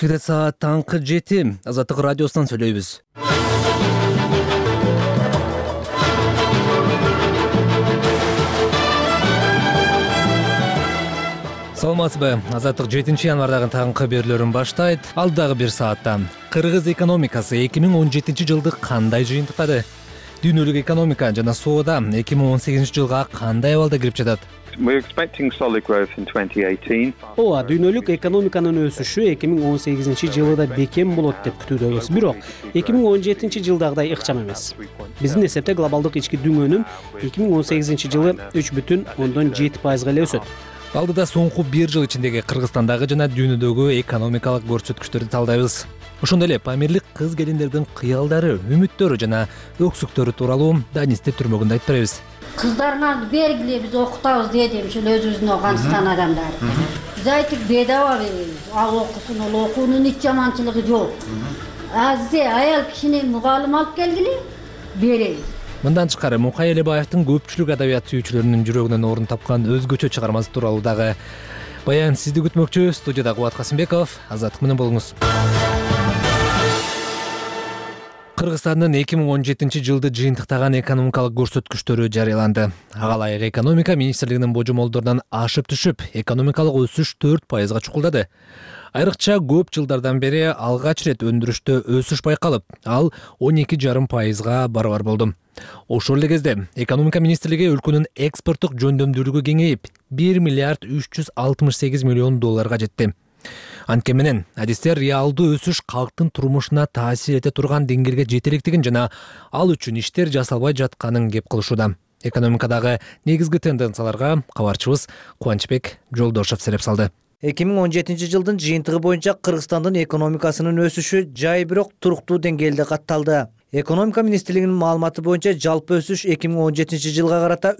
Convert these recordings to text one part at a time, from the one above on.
Кире саат таңкы 7 Азаттык радиосунан сүйлөйбүз. Саламатсызбы? Азаттык 7 январдагы таңкы берүүлөрүн баштайт. Алдагы бир саатта Кыргыз экономикасы 2017 жылды кандай жыйынтыктады? Дүйнөлүк экономика жана соода 2018 жылга кандай абалда кирип жатат? Ооба, дүйнөлүк экономиканын өсүшү 2018 жылда бекем болот деп күтүүдөбүз. Бирок 2017 жылдагыдай ыкчам эмес. Биздин эсепте глобалдык ички дүңөнүм 2018 жылы 3,7% эле өсөт. Алдыда соңку бир жыл ичиндеги Кыргызстандагы жана дүйнөдөгү экономикалык көрсөткүчтөрдү талдайбыз. Ошондой эле памирлик кыз келиндердин кыялдары, үмүттөрү жана өксүктөрү тууралуу Данисте түрмөгүндө айтып беребиз. Кыздарыңарды бергиле, биз окутабыз дедим, ушул өзүбүздүн Афганистан адамдары. Биз айтып бедаба беребиз. Ал окусун, ал окуунун эч жаманчылыгы жок. Азде аял кишини мугалим алып келгиле, беребиз. Мындан тышкары Мукай Элебаевдин көпчүлүк адабият сүйүүчүлөрүнүн жүрөгүнөн орун тапкан өзгөчө чыгармасы тууралуу дагы баян сизди күтмөкчү. Студияда Кубат Касымбеков, Азаттык менен болуңуз. Кыргызстандын 2017 жылды жыйынтыктаган экономикалык көрсөткүчтөрү жарыяланды. Ага ылайык экономика министрлигинин божомолдорунан ашып түшүп, экономикалык өсүш 4%га чукулдады. Айрыкча көп жылдардан бери алгач ирет өндүрүштө өсүш байкалып, ал 12,5%га барабар болду. Ошол эле кезде экономика министрлиги өлкөнүн экспорттук жөндөмдүүлүгү кеңейип, 1 миллиард 368 миллион долларга жетти. Анткени менен адистер реалдуу өсүш калктын турмушуна таасир эте турган деңгээлге жете электигин жана ал үчүн иштер жасалбай жатканын кеп кылышууда. Экономикадагы негизги тенденцияларга кабарчыбыз Кубанычбек Жолдошов сереп салды. 2017 жылдын жыйынтыгы боюнча Кыргызстандын экономикасынын өсүшү жай бирок туруктуу деңгээлде катталды. Экономика министрлигинин маалыматы боюнча жалпы өсүш 2017 жылга карата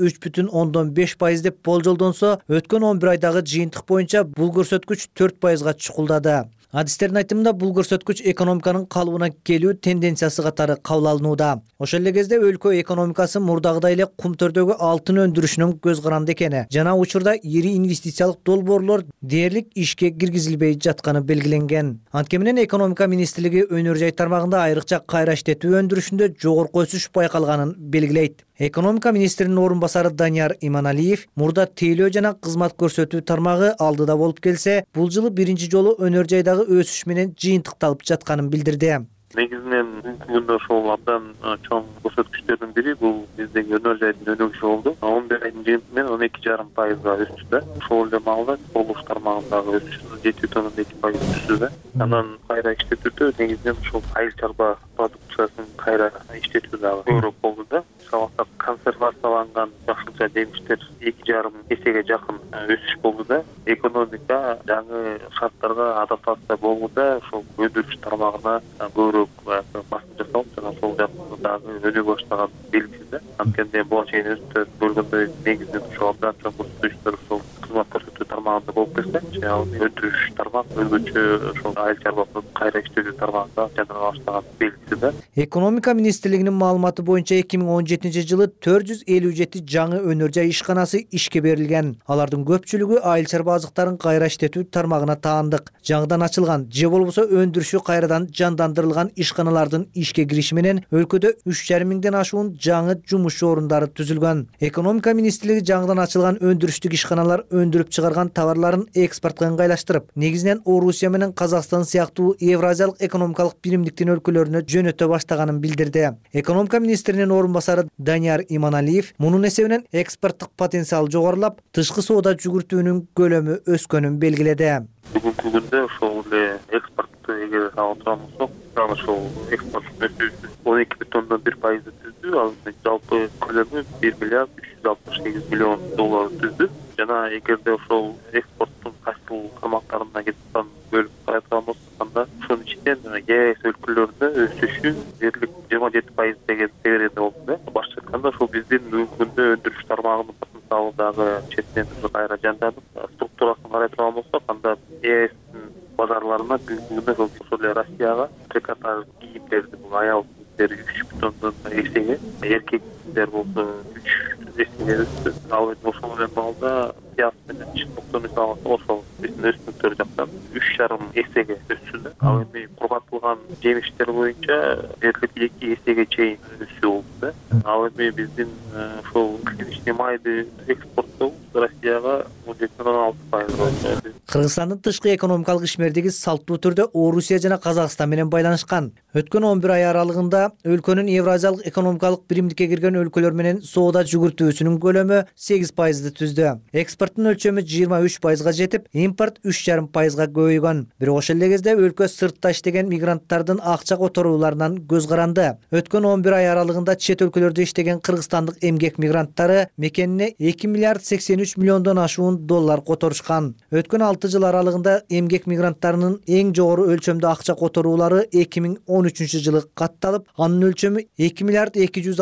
3,5% деп болжолдонсо, өткөн 11 айдагы жыйынтык боюнча бул көрсөткүч 4%га чукулдады. Адистердин айтымында бул көрсөткүч экономиканын калыбына келүү тенденциясы катары кабыл алынууда. Ошол эле кезде өлкө экономикасы мурдагыдай эле кумтөрдөгү алтын өндүрүшүнүн көз каранды экени жана учурда ири инвестициялык долбоорлор дээрлик ишке киргизилбей жатканы белгиленген. Анткени менен экономика министрлиги өнөр жай тармагында айрыкча кайра иштетүү өндүрүшүндө жогорку өсүш байкалганын белгилейт. Экономика министринин орун басары Данияр Иманалиев мурда тейлөө жана кызмат көрсөтүү тармагы алдыда болуп келсе, бул жылы биринчи жолу өнөр жайдагы өсүш менен жыйынтыкталып жатканын билдирди. Негизинен бүгүндө ошол абдан чоң көрсөткүчтөрдүн бири бул биздеги өнөр жайдын өнүгүшү болду. 11 айдын жыйынтыгы менен 12,5%га өстү. Ошол эле маалда курулуш тармагындагы өсүш 7,2% өстү. Анан кайра иштетүүдө негизинен ошол айыл чарба продукциясын кайра иштетүү дагы көбүрөөк болду да. Шабакта консервацияланган жакшылыкча жемиштер 2,5 эсеге жакын өсүш болду да. Экономика жаңы шарттарга адаптация болууда ошол өндүрүш тармагына көбүрөөк басым жасалып, жана сол жакта дагы өнүгө баштаган белгисиз да. Анткени буга чейин өзү көргөндөй негизинен ошол абдан чоң көрсөткүчтөр ошол кызмат көрсөтүү тармагында болуп келсе, ал өндүрүш тармак өзгөчө ошол айыл чарба кайра иштетүү тармагында жана баштаган белгиси да. Экономика министрлигинин маалыматы боюнча 2017 жылы 457 жаңы өнөр жай ишканасы ишке берилген. Алардын көпчүлүгү айыл чарба азыктарын кайра иштетүү тармагына таандык. Жаңыдан ачылган же болбосо өндүрүшү кайрадан жандандырылган ишканалардын ишке кириши менен өлкөдө 3,5 миңден ашуун жаңы жумушчу орундары түзүлгөн. Экономика министрлиги жаңыдан ачылган өндүрүштүк ишканалар өндүрүп чыгарган товарларын экспортко ыңгайлаштырып, негизинен Орусия менен Казакстан сыяктуу Евразиялык экономикалык биримдиктин өлкөлөрүнө жөнөтө баштаганын билдирди. Экономика министринин орун басары Данияр Иманалиев мунун эсебинен экспорттук потенциал жогорулап, тышкы соода жүгүртүүнүн көлөмү өскөнүн белгиледи. Бүгүнкү күндө ошол эле экспортту эгер алып турган болсок, ошол экспорттун өсүүсү 12,1% түздү. Ал жалпы көлөмү 1 миллиард 368 миллион доллар түздү. Жана эгерде ошол экспорттун кайсыл тармактарына кеткен бөлүп карайдыган болсок, анда ошонун ичинен ЕС өлкөлөрүндө өсүшү дээрлик 27% деген себерде болду да. Башкача айтканда ошол биздин бүгүнкү күндө өндүрүш тармагынын потенциалы дагы четинен кайра жанданып, структурасын карай турган болсок, анда ЕСтин базарларына бүгүнкү күндө ошол эле Россияга трикотаж кийимдерди, бул аял кийимдери 3,5 эсеге, эркектер болсо 3 эсеге өстү. Ал эми ошол эле маалда пияз менен чындыкты мисалы ошол биздин өсүмдүктөр жактан 3,5 эсеге өссү. Ал эми кургатылган жемиштер боюнча дээрлик 2 эсеге чейин өсүү болду. Ал эми биздин ошол кыргызчы майды экспорттоо Россияга 16%. Кыргызстандын тышкы экономикалык ишмердиги салттуу түрдө Орусия жана Казакстан менен байланышкан. Өткөн 11 ай аралыгында өлкөнүн Евразиялык экономикалык биримдикке кирген өлкөлөр менен соода жүгүртүүсүнүн көлөмү 8%ды түздү. Экспорттун өлчөмү 23%га жетип, импорт 3,5%га көбөйгөн. Бирок ошол эле кезде өлкө сыртта иштеген мигранттардын акча которууларынан көз каранды. Өткөн 11 ай аралыгында чет өлкөлөрдө иштеген кыргызстандык эмгек мигранттары мекенине 2 миллиард 83 миллиондон ашуун доллар которушкан. Өткөн 6 жыл аралыгында эмгек мигранттарынын эң жогору өлчөмдө акча которуулары 2013 жылы катталып, анын өлчөмү 2 миллиард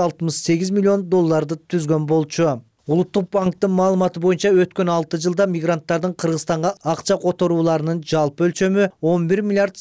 268 миллион долларды түзгөн болчу. Улуттук банктын маалыматы боюнча өткөн 6 жылда мигранттардын Кыргызстанга акча которууларынын жалпы өлчөмү 11 миллиард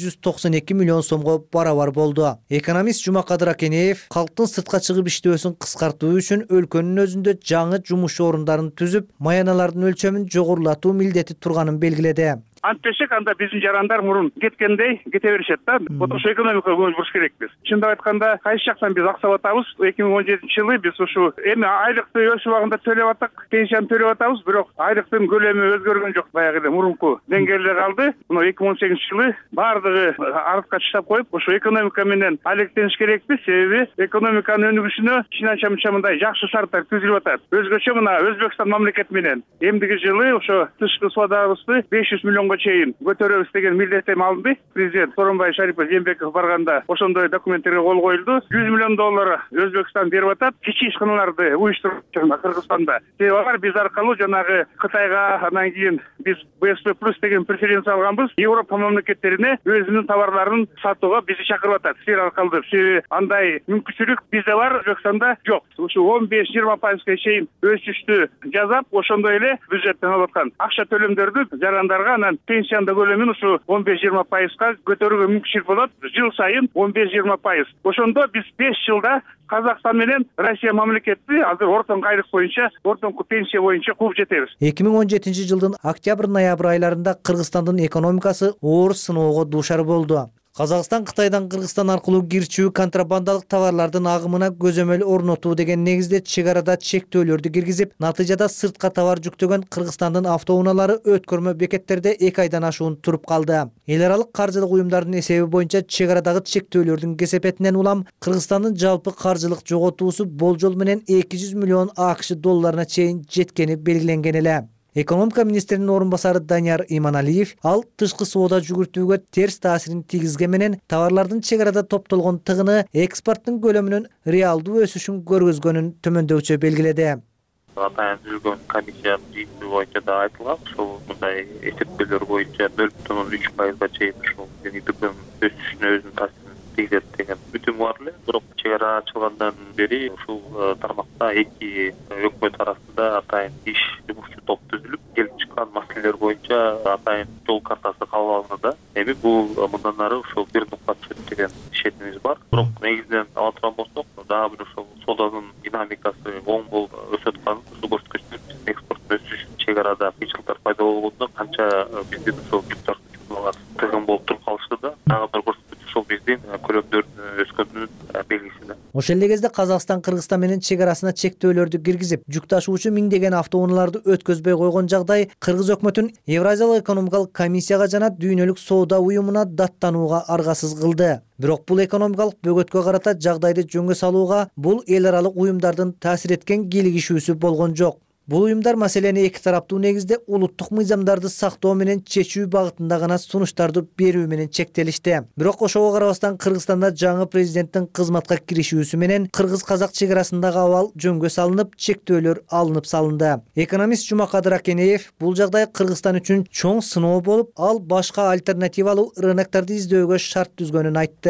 892 миллион сомго барабар болду. Экономист Жумакадыр Акенеев калктын сыртка чыгып иштөөсүн кыскартуу үчүн өлкөнүн өзүндө жаңы жумуш орундарын түзүп, маяналардын өлчөмүн жогорулатуу милдети турганын белгиледи. Антпешек анда биздин жарандар мурун кеткендей кете беришет да. Вот ошо экономикага көңүл буруш керекпиз. Чындап айтканда, кайсы жактан биз аксап атабыз. 2017 жылы биз ушу эми айлыкты өз убагында төлөп атак, пенсияны төлөп атабыз, бирок айлыктын көлөмү өзгөргөн жок. Баягы эле мурунку деңгээлде калды. Мына 2018 жылы бардыгы артка таштап коюп, ошо экономика менен алектениш керекпиз. Себеби экономиканын өнүгүшүнө чын мындай жакшы шарттар түзүлүп атат. Өзгөчө мына Өзбекстан мамлекети менен эмдиги жылы ошо тышкы соодабызды 500 миллион чейин көтөрөбүз деген милдеттеме алынды. Президент Сооронбай Шарипович Жээнбеков барганда ошондой документтерге кол коюлду. 100 миллион доллар Өзбекстан берип атат. Кичи ишканаларды уюштуруп Кыргызстанда. Себеби алар биз аркылуу жанагы Кытайга, анан кийин биз БСП+ деген преференция алганбыз. Европа мамлекеттерине өзүнүн товарларын сатууга бизди чакырып атат. Силер аркылуу. Себеби андай мүмкүнчүлүк бизде бар, Өзбекстанда жок. Ушу 15-20% чейин өсүштү жасап, ошондой эле бюджеттен алып аткан акча төлөмдөрдү жарандарга анан пенсияны көлөмүн ушу 15-20%га көтөрүүгө мүмкүнчүлүк болот. Жыл сайын 15-20%. Ошондо биз 5 жылда Казакстан менен Россия мамлекети азыр ортоңку айлык боюнча, ортоңку пенсия боюнча кууп жетебиз. 2017 жылдын октябрь-ноябрь айларында Кыргызстандын экономикасы оор сыноого дуушар болду. Казакстан Кытайдан Кыргызстан аркылуу кирчүү контрабандалык товарлардын агымына көзөмөл орнотуу деген негизде чек арада чектөөлөрдү киргизип, натыйжада сыртка товар жүктөгөн Кыргызстандын автоунаалары өткөрмө бекеттерде 2 айдан ашуун туруп калды. Эл аралык каржылык уюмдардын эсеби боюнча чек арадагы чектөөлөрдүн кесепетинен улам Кыргызстандын жалпы каржылык жоготуусу болжол менен 200 миллион АКШ долларына чейин жеткени белгиленген эле. Экономика министринин орун басары Данияр Иманалиев ал тышкы соода жүгүртүүгө терс таасирин тийгизген менен товарлардын чек арада топтолгон тыгыны экспорттун көлөмүнүн реалдуу өсүшүн көргөзгөнүн төмөндөүчө белгиледи. Атайын түзүлгөн комиссиянын жыйынтыгы боюнча да айтылган, ошол мындай эсептөөлөр боюнча 0,3%га чейин ушул ИДПнын өсүшүнө өзүнүн таасирин тийгизет деген үтүм бар эле. Бирок чек ара ачылгандан бери ушул тармакта эки өкмөт арасында атайын иш жумушчу топ түзүлүп, келип чыккан маселелер боюнча атайын жол картасы кабыл алынды. Эми бул мындан ары ушул бир нукта түшөт деген ишенимиз бар. Бирок негизинен ала турган болсок, дагы бир ушул сооданын динамикасы оң болуп өсүп аткан, ушул көрсөткүчтөр экспорттун өсүшү чек арада кыйынчылыктар пайда болгондо канча биздин ушул жүктөр тыгын болуп туруп калышты да. Дагы бир көрсөткүч ушул биздин көлөмдөрдүн өскөнүнүн белгиси. Ошол эле кезде Казакстан Кыргызстан менен чек арасына чектөөлөрдү киргизип, жүк ташуучу миңдеген автоунааларды өткөзбөй койгон жагдай Кыргыз өкмөтүн Евразиялык экономикалык комиссияга жана Дүйнөлүк соода уюмуна даттанууга аргасыз кылды. Бирок бул экономикалык бөгөткө карата жагдайды жөнгө салууга бул эл аралык уюмдардын таасир эткен кийлигишүүсү болгон жок. Бул уюмдар маселени эки тараптуу негизде улуттук мыйзамдарды сактоо менен чечүү багытында гана сунуштарды берүү менен чектелишти. Бирок ошого карабастан Кыргызстанда жаңы президенттин кызматка киришүүсү менен кыргыз-казак чек арасындагы абал жөнгө салынып, чектөөлөр алынып салынды. Экономист Жумакадыр Акенеев бул жагдай Кыргызстан үчүн чоң сыноо болуп, ал башка альтернативалуу рынокторду издөөгө шарт түзгөнүн айтты.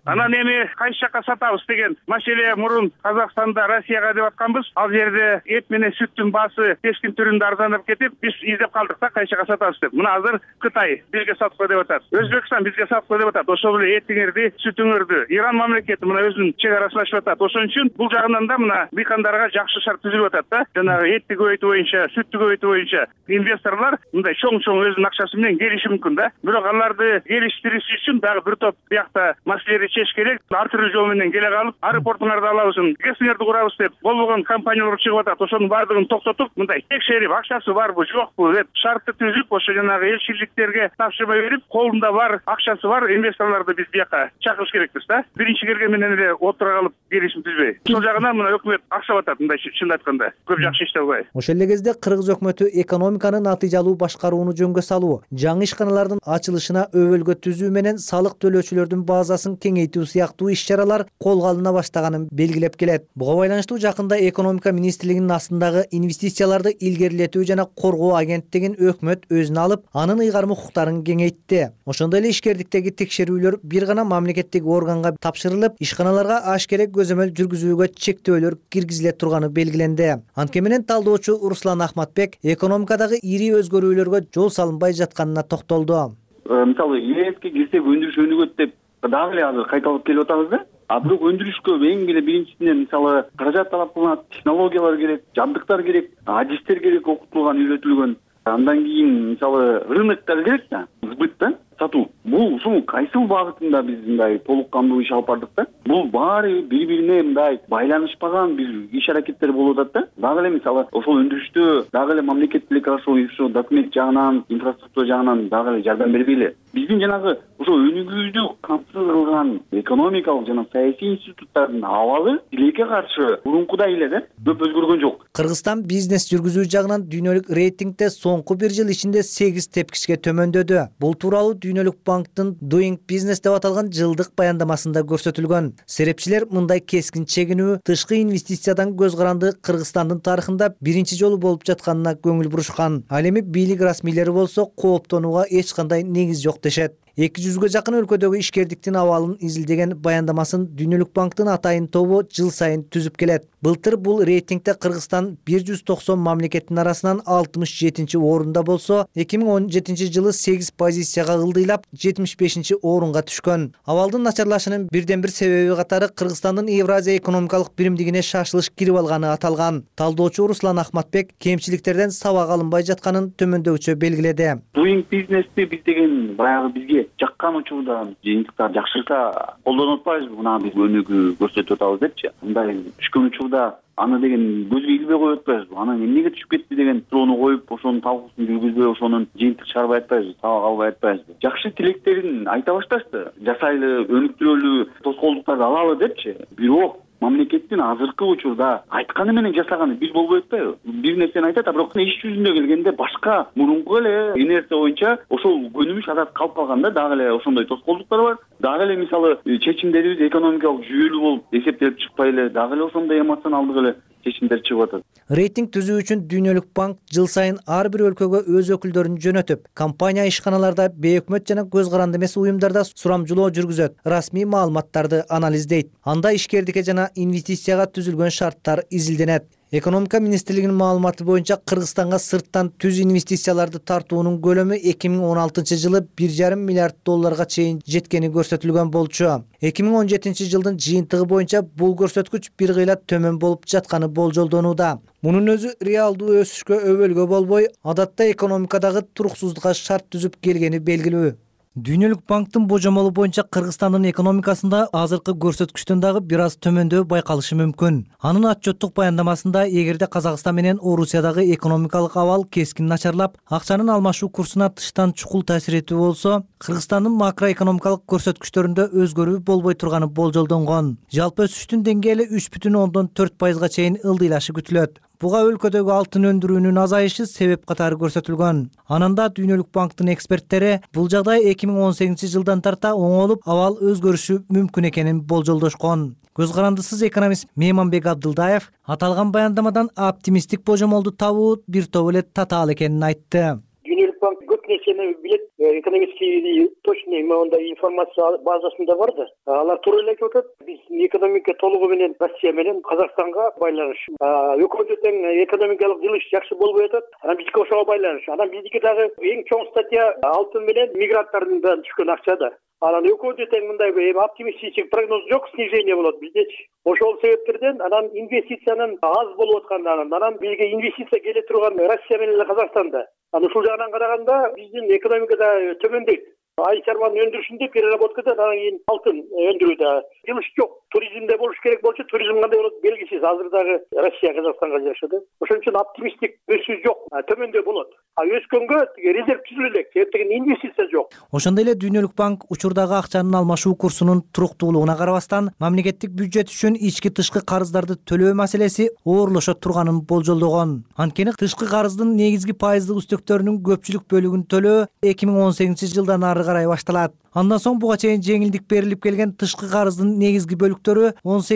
Анан эми кайсы жакка сатабыз деген маселе мурун Казакстанда Россияга деп атканбыз. Ал жерде эт менен сүттүн баасы кескин түрүндө арзанып кетип, биз издеп калдык да кайсы жакка сатабыз деп. Мына азыр Кытай бизге саткыла деп атат. Өзбекстан бизге саткыла деп атат. Ошол эле этиңерди, сүтүңөрдү Иран мамлекети мына өзүнүн чек арасын ачып атат. Ошон үчүн бул жагынан да мына дыйкандарга жакшы шарт түзүлүп атат да. Жанагы этти көбөйтүү боюнча, сүттү көбөйтүү боюнча инвесторлор мындай чоң өзүнүн акчасы менен келиши мүмкүн да. Бирок аларды келиштириш үчүн дагы бир топ биякта маселени чечиш керек. Ар түрдүү жол менен келе калып, аэропортуңарды алабыз, ГЭСиңерди курабыз деп болгон компаниялар чыгып атат. Ошонун баардыгын токтотуп, мындай текшерип, акчасы барбы, жокпу деп шартты түзүп, ошо жанагы элчиликтерге тапшырма берип, колунда бар, акчасы бар инвесторлорду биз бияка чакырыш керекпиз да. Биринчи келген менен эле отура калып келишим түзбөй. Ошол жагынан мына өкмөт акчап атат, мындай чын айтканда. Көп жакшы иштеп албай. Ошол эле кезде кыргыз өкмөтү экономиканы натыйжалуу башкарууну жөнгө салуу, жаңы ишканалардын ачылышына өбөлгө түзүү менен салык төлөөчүлөрдүн базасын кеңейтүү сыяктуу иш-чаралар колго алына баштаганын белгилеп келет. Буга байланыштуу жакында экономика министрлигинин астындагы инвестицияларды илгерилетүү жана коргоо агенттигин өкмөт өзүнө алып, анын ыйгарым укуктарын кеңейтти. Ошондой эле ишкердиктеги текшерүүлөр бир гана мамлекеттик органга тапшырылып, ишканаларга ашкере көзөмөл жүргүзүүгө чектөөлөр киргизиле турганы белгиленди. Анткени менен талдоочу Руслан Ахматбек экономикадагы ири өзгөрүүлөргө жол салынбай жатканына токтолду. Мисалы, ЭСке кирсек өндүрүш өнүгөт деп дагы эле азыр кайталап келип атабыз да. А бирок өндүрүшкө эң эле биринчисинен мисалы каражат талап кылынат, технологиялар керек, жабдыктар керек, адистер керек, окутулган, үйрөтүлгөн. Андан кийин мисалы рыноктар керек да, сбыт да, сатуу. Бул ушул кайсыл багытында биз мындай толук кандуу иш алып бардык да. Бул баары бири-бирине мындай байланышпаган бир иш аракеттер болуп атат да. Дагы эле мисалы ошол өндүрүштө дагы эле мамлекет деле ошо документ жагынан, инфраструктура жагынан дагы эле жардам бербей эле. Биздин жанагы ошо өнүгүүдү камсыз кылган экономикалык жана саясий институттардын абалы тилекке каршы мурункудай эле да, көп өзгөргөн жок. Кыргызстан бизнес жүргүзүү жагынан дүйнөлүк рейтингде соңку бир жыл ичинде 8 тепкичке төмөндөдү. Бул тууралуу Дүйнөлүк банктын Doing Business деп аталган жылдык баяндамасында көрсөтүлгөн. Серепчилер мындай кескин чегинүү тышкы инвестициядан көз каранды Кыргызстандын тарыхында биринчи жолу болуп жатканына көңүл бурушкан. Ал эми бийлик расмийлери болсо кооптонууга эч кандай негиз жок дешет. 200ге жакын өлкөдөгү ишкердиктин абалын изилдеген баяндамасын Дүйнөлүк банктын атайын тобу жыл сайын түзүп келет. Былтыр бул рейтингде Кыргызстан 190 мамлекеттин арасынан 67-чи орунда болсо, 2017 жылы 8 позицияга ылдыйлап 75-чи орунга түшкөн. Абалдын начарлашынын бирден бир себеби катары Кыргызстандын Евразия экономикалык биримдигине шашылыш кирип алганы аталган. Талдоочу Руслан Ахматбек кемчиликтерден сабак алынбай жатканын төмөндөгүчө белгиледи. Doing Business'ти биз деген баягы бизге жаккан учурда жыйынтыктар жакшырта колдонуп атпайбызбы, мына биз өнүгүү көрсөтүп атабыз депчи. Мындай түшкөн учурда аны деген көзгө илбей коюп атпайбызбы, анан эмнеге түшүп кетти деген суроону коюп, ошонун талкуусун жүргүзбөй, ошонун жыйынтык чыгарбай атпайбызбы, сабак албай атпайбызбы. Жакшы тилектерин айта башташты, жасайлы, өнүктүрөлүү тоскоолдуктарды алалы депчи. Бирок мамлекеттин азыркы учурда айтканы менен жасаганы бир болбой атпайбы? Бир нерсени айтат, бирок иш жүзүндө келгенде башка мурунку эле инерция боюнча ошол көнүмүш адат калып калганда дагы эле ошондой тоскоолдуктар бар. Дагы эле мисалы чечимдерибиз экономикалык жүйөлүү болуп эсептелип чыкпай эле, дагы эле ошондой эмоционалдык эле чечимдер чыгып атат. Рейтинг түзүү үчүн Дүйнөлүк банк жыл сайын ар бир өлкөгө өз өкүлдөрүн жөнөтүп, компания ишканаларда, бейөкмөт жана көз каранды эмес уюмдарда сурамжылоо жүргүзөт, расмий маалыматтарды анализдейт. Анда ишкердикке жана инвестицияга түзүлгөн шарттар изилденет. Экономика министрлигинин маалыматы боюнча Кыргызстанга сырттан түз инвестицияларды тартуунун көлөмү 2016 жылы 1,5 миллиард долларга чейин жеткени көрсөтүлгөн болчу. 2017 жылдын жыйынтыгы боюнча бул көрсөткүч бир кыйла төмөн болуп жатканы болжолдонууда. Мунун өзү реалдуу өсүшкө өбөлгө болбой, адатта экономикадагы туруксуздукка шарт түзүп келгени белгилүү. Дүйнөлүк банктын божомолу боюнча Кыргызстандын экономикасында азыркы көрсөткүчтөн дагы бир аз төмөндөө байкалышы мүмкүн. Анын отчеттук баяндамасында эгерде Казакстан менен Орусиядагы экономикалык абал кескин начарлап, акчанын алмашуу курсуна тыштан чукул таасир этүү болсо, Кыргызстандын макроэкономикалык көрсөткүчтөрүндө өзгөрүү болбой турганы болжолдонгон. Жалпы өсүштүн деңгээли 3,4%га чейин ылдыйлашы күтүлөт. Буга өлкөдөгү алтын өндүрүүнүн азайышы себеп катары көрсөтүлгөн. Ананда Дүйнөлүк банктын эксперттери бул жагдай 2018 жылдан тарта оңолуп, абал өзгөрүшү мүмкүн экенин болжолдошкон. Көз карандысыз экономист Мейманбек Абдылдаев аталган баяндамадан оптимисттик божомолду табуу бир топ эле татаал экенин айтты. Дүйнөлүк банк көп көп нерсени билет. Экономический точный мондай информация базасында бар да. Алар туура эле айтып атат. Биздин экономика толугу менен Россия менен Казакстанга байланыш. Өкмөттү тең экономикалык жылыш жакшы болбой атат. Анан биздики ошого байланыш. Анан биздики дагы эң чоң статья алтын менен мигранттардын түшкөн акча да. Анан өкмөттү тең мындай оптимистичек прогноз жок, снижение болот биздечи. Ошол себептерден анан инвестициянын аз болуп аткандан анан бизге инвестиция келе турган Россия менен Казакстанда. Анан ушул жагынан караганда биздин экономикада төмөндөйт. Ай чарбанын өндүрүшүндө переработкада анан кийин алтын өндүрүүдө жылыш жок. Туризмде болуш керек болчу, туризм кандай болот белгисиз. Азыр дагы Россия Казакстанга жашады. Ошон үчүн оптимисттик өсүш жок, төмөндө болот. Өскөнгө резерв түзүлө элек, себептен инвестиция жок. Ошондой эле Дүйнөлүк банк учурдагы акчанын алмашуу курсунун туруктуулугуна карабастан мамлекеттик бюджет үчүн ички тышкы карыздарды төлөө маселеси оорлошо турганын болжолдогон. Анткени тышкы карыздын негизги пайыздык үстөктөрүнүн көпчүлүк бөлүгүн төлөө 2018-жылдан ары карай башталат. Андан соң буга чейин жеңилдик берилип келген тышкы карыздын негизги бөлүктөрү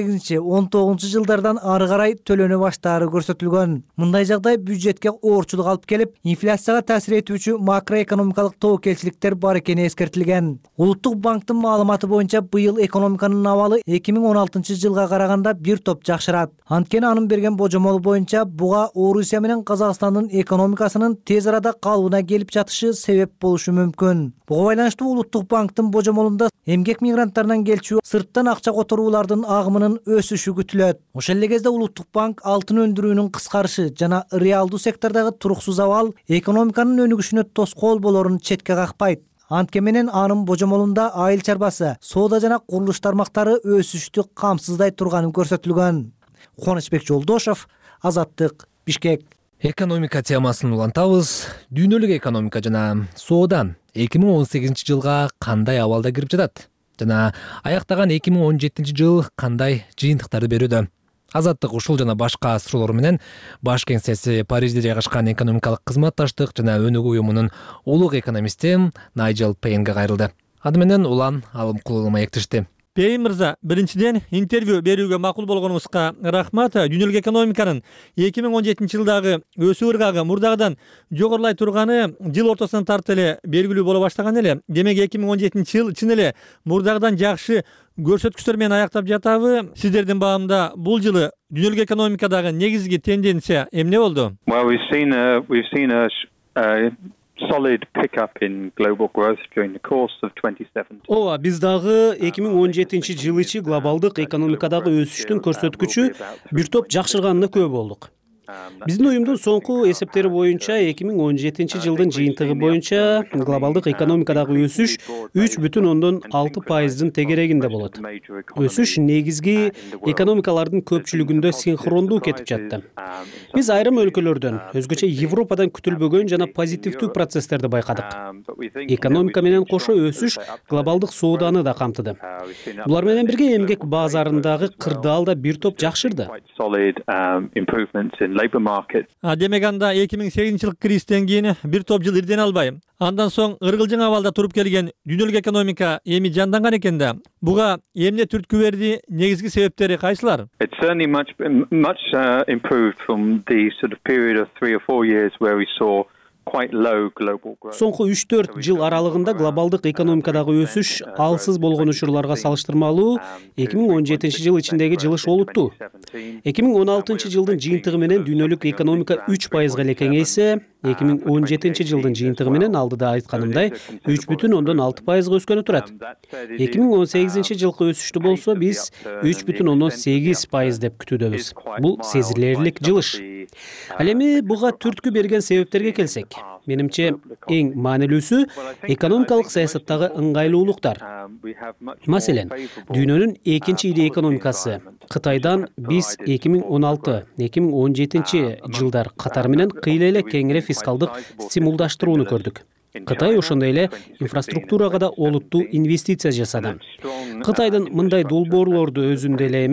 18-19-жылдардан ары карай төлөнө баштаары көрсөтүлгөн. Мындай жагдай бюджетке оорчулук алып келип, инфляцияга таасир этүүчү макроэкономикалык тобокелчиликтер бар экени эскертилген. Улуттук банктын маалыматы боюнча быйыл экономиканын абалы 2016-жылга караганда бир топ жакшырат. Анткени анын берген божомолу боюнча буга Орусия менен Казакстандын экономикасынын тез арада калыбына келип жатышы себеп болушу мүмкүн. Буга байланыштуу Улуттук банктын божомолунда эмгек мигранттарынан келчү сырттан акча которуулардын агымынын өсүшү күтүлөт. Ошол эле кезде Улуттук банк алтын өндүрүүнүн кыскарышы жана реалдуу сектордогу туруксуз абал экономиканын өнүгүшүнө тоскоол болорун четке какпайт. Антке менен анын божомолунда айыл чарбасы, соода жана курулуш тармактары өсүштү камсыздай турганы көрсөтүлгөн. Кубанычбек Жолдошов, Азаттык, Бишкек. Экономика темасын улантабыз. Дүйнөлүк экономика жана соода 2018-жылга кандай абалда кирип жатат? Жана аяктаган 2017-жыл кандай жыйынтыктарды берүүдө? Азаттык ушул жана башка суроолор менен баш кеңсеси Парижде жайгашкан экономикалык кызматташтык жана өнүгүү уюмунун улук экономисти Найджел Пейнге кайрылды. Аны менен Улан Алымкулова маектешти. Пейн мырза, биринчиден интервью берүүгө макул болгонуңузга рахмат. Дүйнөлүк экономиканын 2017-жылдагы өсүү ыргагы мурдагыдан жогорулай турганы жыл ортосунан тарты эле белгилүү боло баштаган эле. Демек 2017-жыл чын эле мурдагыдан жакшы көрсөткүчтөр менен аяктап жатабы? Сиздердин баамда бул жылы дүйнөлүк экономикадагы негизги тенденция эмне болду? Solid pickup in global growth during the course of 2017. Ооба, биз дагы 2017-жылычы глобалдык экономикадагы өсүштүн көрсөткүчү бир топ жакшырганына күбө болдук. Биздин уюмдун соңку эсептери боюнча 2017-жылдын жыйынтыгы боюнча глобалдык экономикадагы өсүш 3,6%-дын тегерегинде болот. Өсүш негизги экономикалардын көпчүлүгүндө синхрондуу кетип жатты. Биз айрым өлкөлөрдөн, өзгөчө Европадан күтүлбөгөн жана позитивдүү процесстерди байкадык. Экономика менен кошо өсүш глобалдык сооданы да камтыды. Булар менен бирге эмгек базарындагы кырдаал да бир топ жакшырды. Демек анда 2008-жылкы кризистен кийин бир топ жыл ирден албай, андан соң ыргылжың абалда туруп келген дүйнөлүк экономика эми жанданган экен да. Буга эмне түрткү берди, негизги себептери кайсылар? It's certainly much improved from the sort of period of 3 or 4 years where we saw Соңку 3-4 жыл аралыгында глобалдык экономикадагы өсүш алсыз болгон учурларга салыштырмалуу 2017-жыл ичиндеги жылыш олуттуу. 2016-жылдын жыйынтыгы менен дүйнөлүк экономика 3%га эле кеңейсе, 2017-жылдын жыйынтыгы менен алдыда айтканымдай 3,6%га өскөнү турат. 2018-жылкы өсүштү болсо биз 3,8% деп күтүүдөбүз. Бул сезилерлик жылыш. Ал эми буга түрткү берген себептерге келсек, менимче эң маанилүүсү экономикалык саясаттагы ыңгайлуулуктар. Маселен, дүйнөнүн экинчи ири экономикасы Кытайдан биз 2016-2017 жылдар катары менен кыйла эле кеңири фискалдык стимулдаштырууну көрдүк. Кытай ошондой эле инфраструктурага да олуттуу инвестиция жасады. Кытайдын мындай долбоорлорду өзүндө эле эмес,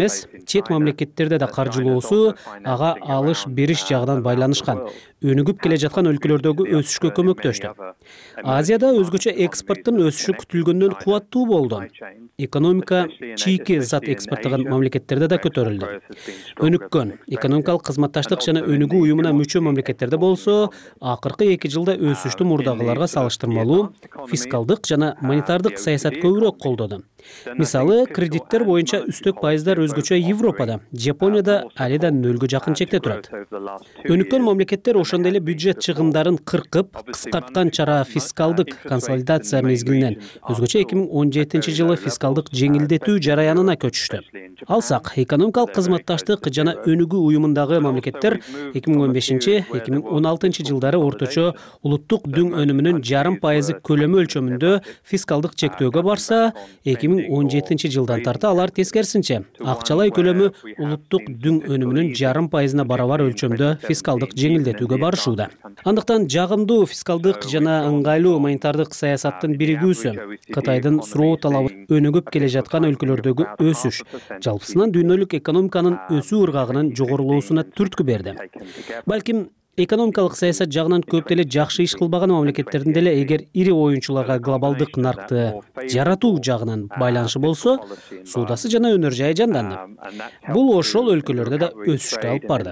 чет мамлекеттерде да каржылоосу ага алыш бериш жагынан байланышкан, өнүгүп келе жаткан өлкөлөрдөгү өсүшкө көмөктөштү. Азияда өзгөчө экспорттун өсүшү күтүлгөндөн кубаттуу болду. Экономика чийки зат экспорттогон мамлекеттерде да көтөрүлдү. Өнүккөн экономикалык кызматташтык жана өнүгүү уюмуна мүчө мамлекеттерде болсо, акыркы 2 жылда өсүштү мурдагыларга салыштырмалуу фискалдык жана монетардык саясат көбүрөөк колдоду. Мисалы, кредиттер боюнча үстөк пайыздар өзгөчө Европада, Жапонияда али да нөлгө жакын чекте турат. Өнүккөн мамлекеттер ошондой эле бюджет чыгымдарын кыркып, кыскарткан чара фискалдык консолидация мезгилинен өзгөчө 2017 жылы фискалдык жеңилдетүү жараянына көчүштү. Алсак, экономикалык кызматташтык жана өнүгүү уюмундагы мамлекеттер 2015-2016 жылдары орточо улуттук дүң өнүмүнүн 0,5% көлөмү өлчөмүндө фискалдык чектөөгө барса, 2017 жылдан тарта алар тескерисинче акчалай көлөмү улуттук дүң өнүмүнүн 0,5%-на барабар өлчөмдө фискалдык жеңилдетүүгө барышууда. Андыктан жагымдуу фискалдык жана ыңгайлуу монетардык саясаттын биригүүсү Кытайдын суроо талабы өнүгүп келе жаткан өлкөлөрдөгү өсүш жалпысынан дүйнөлүк экономиканын өсүү ыргагынын жогорулоосуна түрткү берди. Балким экономикалык саясат жагынан көп деле жакшы иш кылбаган мамлекеттердин деле эгер ири оюнчуларга глобалдык наркты жаратуу жагынан байланышы болсо, суудасы жана өнөр жайы жанданды. Бул ошол өлкөлөрдө да өсүшкө алып барды.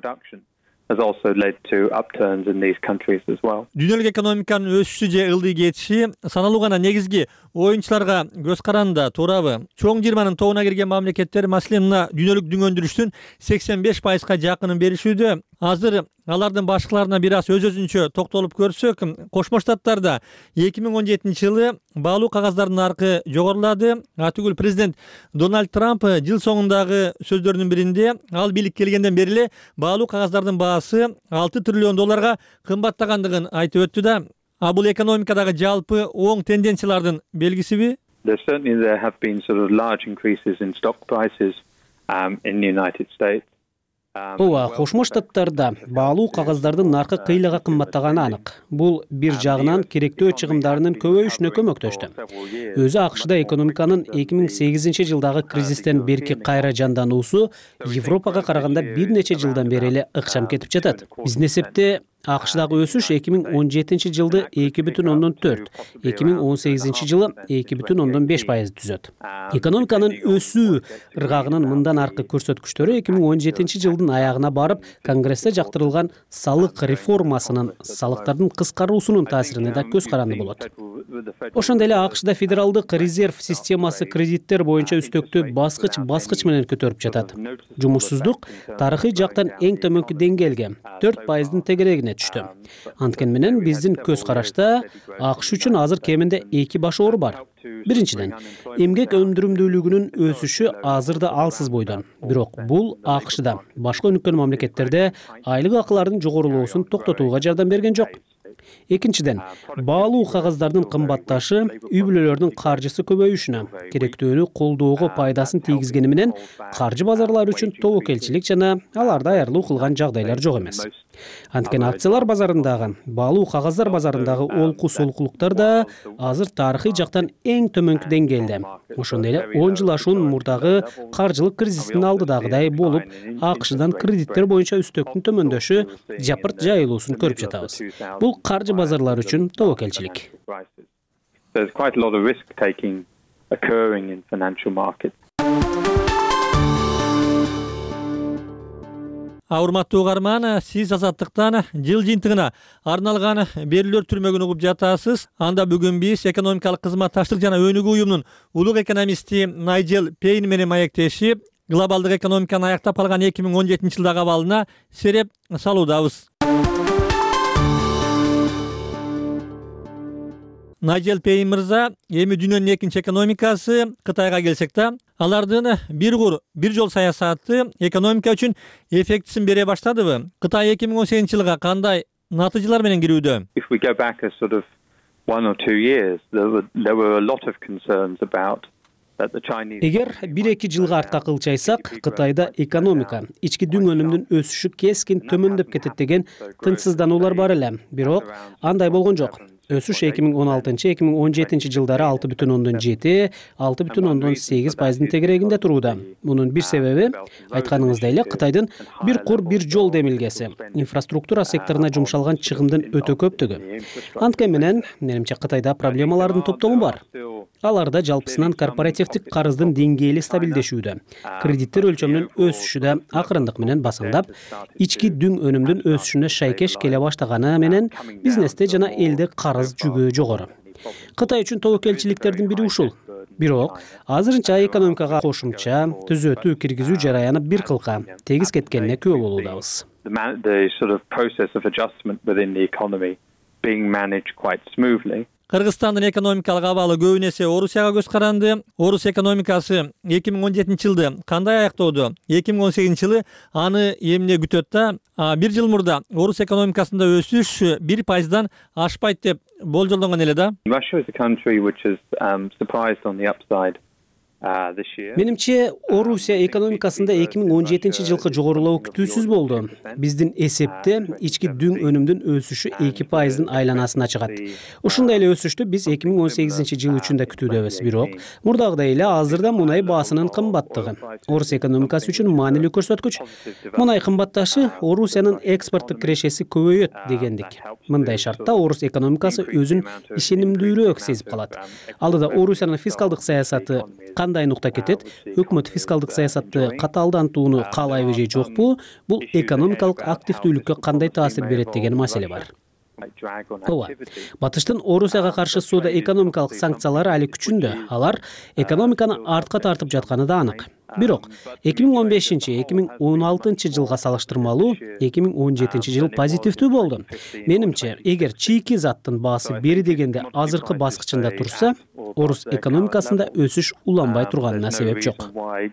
Дүйнөлүк экономиканын өсүшү же ылдый кетиши саналуу гана негизги оюнчуларга көз каранды туурабы? Чоң 20-нын тобуна кирген мамлекеттер, маселен, мына дүйнөлүк дүң өндүрүштүн 85%-га жакынын беришүүдө. Азыр алардын башкыларына бир аз өз-өзүнчө токтолуп көрсөк, Кошмо Штаттарда 2017 жылы баалуу кагаздардын наркы жогорулады. Атүгүл президент Дональд Трамп жыл соңундагы сөздөрүнүн биринде ал бийликке келгенден бери эле баалуу кагаздардын баасы $6 триллион кымбаттагандыгын айтып өттү да. А бул экономикадагы жалпы оң тенденциялардын белгисиби? There have been sort of large increases in stock prices in the United States. Ооба, Кошмо Штаттарда баалуу кагаздардын наркы кыйлага кымбаттаганы анык. Бул бир жагынан керектөө чыгымдарынын көбөйүшүнө көмөктөштү. Өзү АКШда экономиканын 2008 жылдагы кризистен берки кайра жандануусу Европага караганда бир нече жылдан бери эле ыкчам кетип жатат. Биздин эсепте АКШдагы өсүш 2017 жылды 2,4, 2018 жылы 2,5% түзөт. Экономиканын өсүү ыргагынын мындан аркы көрсөткүчтөрү 2017 жылдын аягына барып, Конгрессте жактырылган салык реформасынын, салыктардын кыскаруусунун таасирине да көз каранды болот. Ошондой эле АКШда федералдык резерв системасы кредиттер боюнча үстөктү баскыч менен көтөрүп жатат. Жумушсуздук тарыхый жактан эң төмөнкү деңгээлге 4%-дын тегерегине түштү. Анткени менен биздин көз карашта АКШ үчүн азыр кеминде 2 баш оор бар. Биринчиден, эмгек өндүрүмдүүлүгүнүн өсүшү азыр да алсыз бойдон. Бирок бул АКШда башка өнүккөн мамлекеттерде айлык акылардын жогорулоосун токтотууга жардам берген жок. Экинчиден, баалуу кагаздардын кымбатташы үй бүлөлөрдүн каржысы көбөйүшүнө, керектөөнү колдоого пайдасын тийгизгени менен каржы базарлары үчүн тобокелчилик жана аларды аярлуу кылган жагдайлар жок эмес. Анткени акциялар базарындагы, баалуу кагаздар базарындагы олку-солкулуктар да азыр тарыхый жактан эң төмөнкү деңгээлде. Ошондой эле 10 жыл ашуун мурдагы каржылык кризистин алдыдагыдай болуп, АКШдан кредиттер боюнча үстөктүн төмөндөшү жапырт жайылуусун көрүп жатабыз. Бул каржы базарлары үчүн тобокелчилик. There's quite a lot of risk taking occurring in financial markets. Урматтуу угарман, сиз Азаттыктан жыл жыйынтыгына арналган берүүлөр түрмөгүн угуп жатасыз. Анда бүгүн биз экономикалык кызматташтык жана өнүгүү уюмунун улук экономисти Найджел Пейн менен маектешип, глобалдык экономиканы аяктап калган 2017 жылдагы абалына сереп салуудабыз. Найджел Пейн мырза, эми дүйнөнүн экинчи экономикасы Кытайга келсек да, алардын бир жол саясаты экономика үчүн эффектисин бере баштадыбы? Кытай 2018 жылга кандай натыйжалар менен кирүүдө? If we go back a sort of 1 or 2 years, there were a lot of concerns about Эгер 1-2 жылга артка кылчайсак, Кытайда экономика, ички дүң өнүмүнүн өсүшү кескин төмөндөп кетет деген тынчсыздануулар бар эле. Бирок андай болгон жок. Өсүш 2016-2017 жылдары 6,7, 6,8% тегерегинде турууда. Мунун бир себеби айтканыңыздай эле Кытайдын бир кур бир жол демилгеси, инфраструктура секторуна жумшалган чыгымдын өтө көптүгү. Анткени менен, менимче Кытайда проблемалардын топтому бар. Аларда жалпысынан корпоративдик карыздын деңгээли стабилдешүүдө, кредиттер өлчөмүнүн өсүшү да акырындык менен басаңдап, ички дүң өнүмдүн өсүшүнө шайкеш келе баштаганы менен бизнесте жана элде карыз жүгү жогору. Кытай үчүн тобокелчиликтердин бири ушул. Бирок азырынча экономикага кошумча түзөтүү киргизүү жараяны бир кылка тегиз кеткенине күбө болуудабыз. Кыргызстандын экономикалык абалы көбүн эсе Орусияга көз каранды. Орус экономикасы 2017 жылды кандай аяктоодо? 2018 жылы аны эмне күтөт да? Бир жыл мурда Орус экономикасында өсүш 1%дан ашпайт деп болжолдонгон эле да. Менимче Орусия экономикасында 2017 жылкы жогорулоо күтүүсүз болду. Биздин эсепте ички дүң өнүмдүн өсүшү 2%дын айланасына чыгат. Ушундай эле өсүштү биз 2018 жыл үчүн да күтүүдөбүз. Бирок мурдагыдай эле азырда мунай баасынын кымбаттыгы Орус экономикасы үчүн маанилүү көрсөткүч. Мунай кымбатташы Орусиянын экспорттук кирешеси көбөйөт дегендик. Мындай шартта Орус экономикасы өзүн ишенимдүүрөөк сезип калат. Алдыда Орусиянын фискалдык саясаты кандай нукта кетет? Өкмөт фискалдык саясатты катаалдантууну каалайбы же жокпу? Бул экономикалык активдүүлүккө кандай таасир берет деген маселе бар. Ооба. Батыштын Орусияга каршы соода экономикалык санкциялары али күчүндө. Алар экономиканы артка тартып жатканы да анык. Бирок 2015-2016 жылга салыштырмалуу 2017 жыл позитивдүү болду. Менимче, эгер чийки заттын баасы бери дегенде азыркы баскычында турса, Орус экономикасында өсүш уланбай турганына себеп жок.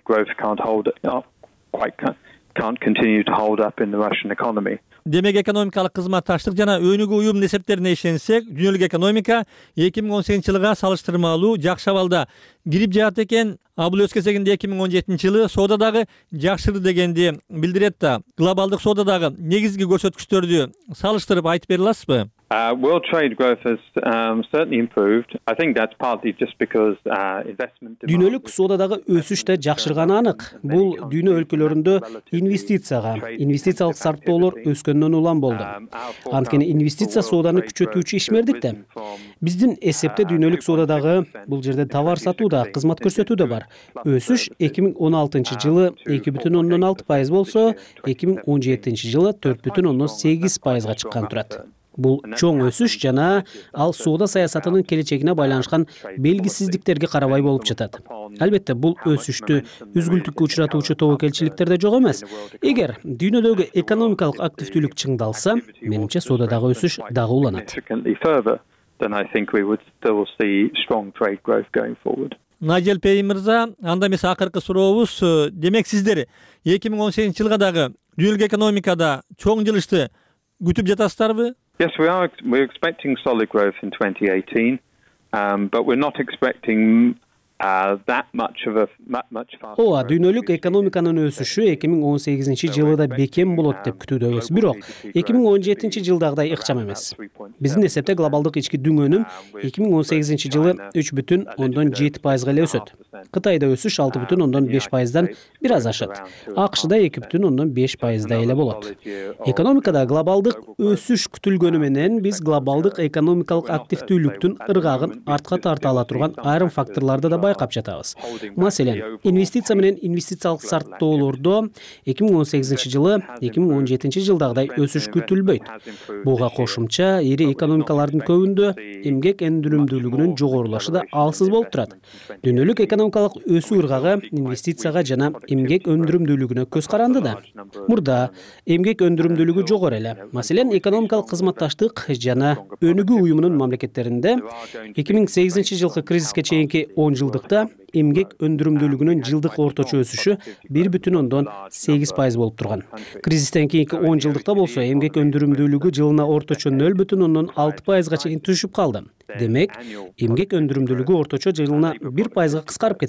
Демек экономикалык кызматташтык жана өнүгүү уюмунун эсептерине ишенсек, дүйнөлүк экономика 2018 жылга салыштырмалуу жакшы абалда кирип жатат экен. Бул өз кезегинде 2017 жылы соодадагы жакшырды дегенди билдирет да. Глобалдык соодадагы негизги көрсөткүчтөрдү салыштырып айтып бере аласызбы? World trade growth has certainly improved. I think that's partly just because investment. Дүйнөлүк соодадагы өсүш да жакшырганы анык. Бул дүйнө өлкөлөрүндө инвестициялык сарптоолор өскөндөн улам болду. Анткени инвестиция сооданы күчөтүүчү ишмердик да. Биздин эсепте дүйнөлүк соодадагы бул жерде товар сатуу да, кызмат көрсөтүү да бар. Өсүш 2016 жылы 2,6% болсо, 2017 жылы 4,8%га чыккан турат. Бул чоң өсүш жана ал соода саясатынын келечегине байланышкан белгисиздиктерге карабай болуп жатат. Албетте, бул өсүштү үзгүлтүккө учуратуучу тобокелчиликтер да жок эмес. Эгер дүйнөдөгү экономикалык активдүүлүк чыңдалса, менимче соодадагы өсүш дагы уланат. Найжел Пей мырза, анда эмес акыркы сурообуз, демек сиздер 2018 жылга дагы дүйнөлүк экономикада чоң жылышты күтүп жатасыздарбы? Yes, we're expecting solid growth in 2018, but we're not expecting that much faster. Ооба, дүйнөлүк экономиканын өсүшү 2018 жылда бекем болот деп күтүүдөбүз. Бирок 2017 жылдагыдай ыкчам эмес. Биздин эсепте глобалдык ички дүң өнүм 2018 жылы 3,7%га эле өсөт. Кытайда өсүш 6,5%дан бир аз ашат. АКШда 2,5%да эле болот. Экономикада глобалдык өсүш күтүлгөнү менен биз глобалдык экономикалык активдүүлүктүн ыргагын артка тарта ала турган айрым факторлорду да байкап жатабыз. Маселен, инвестиция менен инвестициялык сарптоолордо 2018 жылы 2017 жылдагыдай өсүш күтүлбөйт. Буга кошумча ири экономикалардын көбүндө эмгек өндүрүмдүүлүгүнүн жогорулашы да алсыз болуп турат. Дүйнөлүк экономикалык өсүү ыргагы инвестицияга жана эмгек өндүрүмдүүлүгүнө көз каранды да. Мурда эмгек өндүрүмдүүлүгү жогору эле. Маселен, экономикалык кызматташтык жана өнүгүү уюмунун мамлекеттеринде 2008 жылкы кризиске чейинки 10 жылдыкта эмгек өндүрүмдүүлүгүнүн жылдык орточо өсүшү 1,8% болуп турган. Кризистен кийинки 10 жылдыкта болсо эмгек өндүрүмдүүлүгү жылына орточо 0,6%га чейин түшүп калды. Демек, эмгек өндүрүмдүүлүгү орточо жылына 1%га кыскарып кеткен.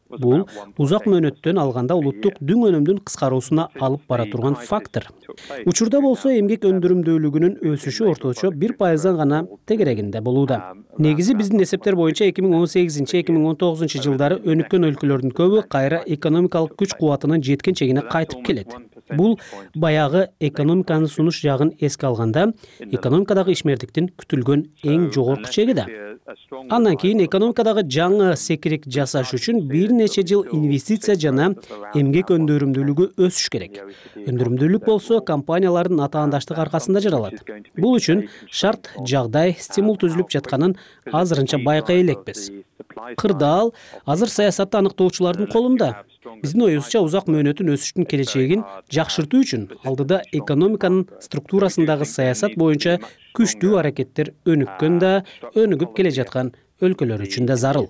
Бул узак мөөнөттөн алганда улуттук дүң өнүмдүн кыскаруусуна алып бара турган фактор. Учурда болсо эмгек өндүрүмдүүлүгүнүн өсүшү орточо 1%дан гана тегерегинде болууда. Негизи биздин эсептер боюнча 2018-2019 жылдары өнүккөн өлкөлөрдүн көбү кайра экономикалык күч кубатынын жеткен чегине кайтып келет. Бул баягы экономиканы сунуш жагын эске алганда, экономикадагы ишмердиктин күтүлгөн эң жогорку чеги да. Андан кийин экономикадагы жаңы секирик жасаш үчүн бир нече жыл инвестиция жана эмгек өндүрүмдүүлүгү өсүш керек. Өндүрүмдүүлүк болсо компаниялардын атаандаштыгы аркасында жаралат. Бул үчүн шарт, жагдай, стимул түзүлүп жатканын азырынча байкай элекпиз. Кырдаал азыр саясатты аныктоочулардын колунда. Биздин оюбузча узак мөөнөттүн өсүштүн келечегин жакшыртуу үчүн алдыда экономиканын структурасындагы саясат боюнча күчтүү аракеттер өнүккөн да, өнүгүп келе жаткан өлкөлөр үчүн да зарыл.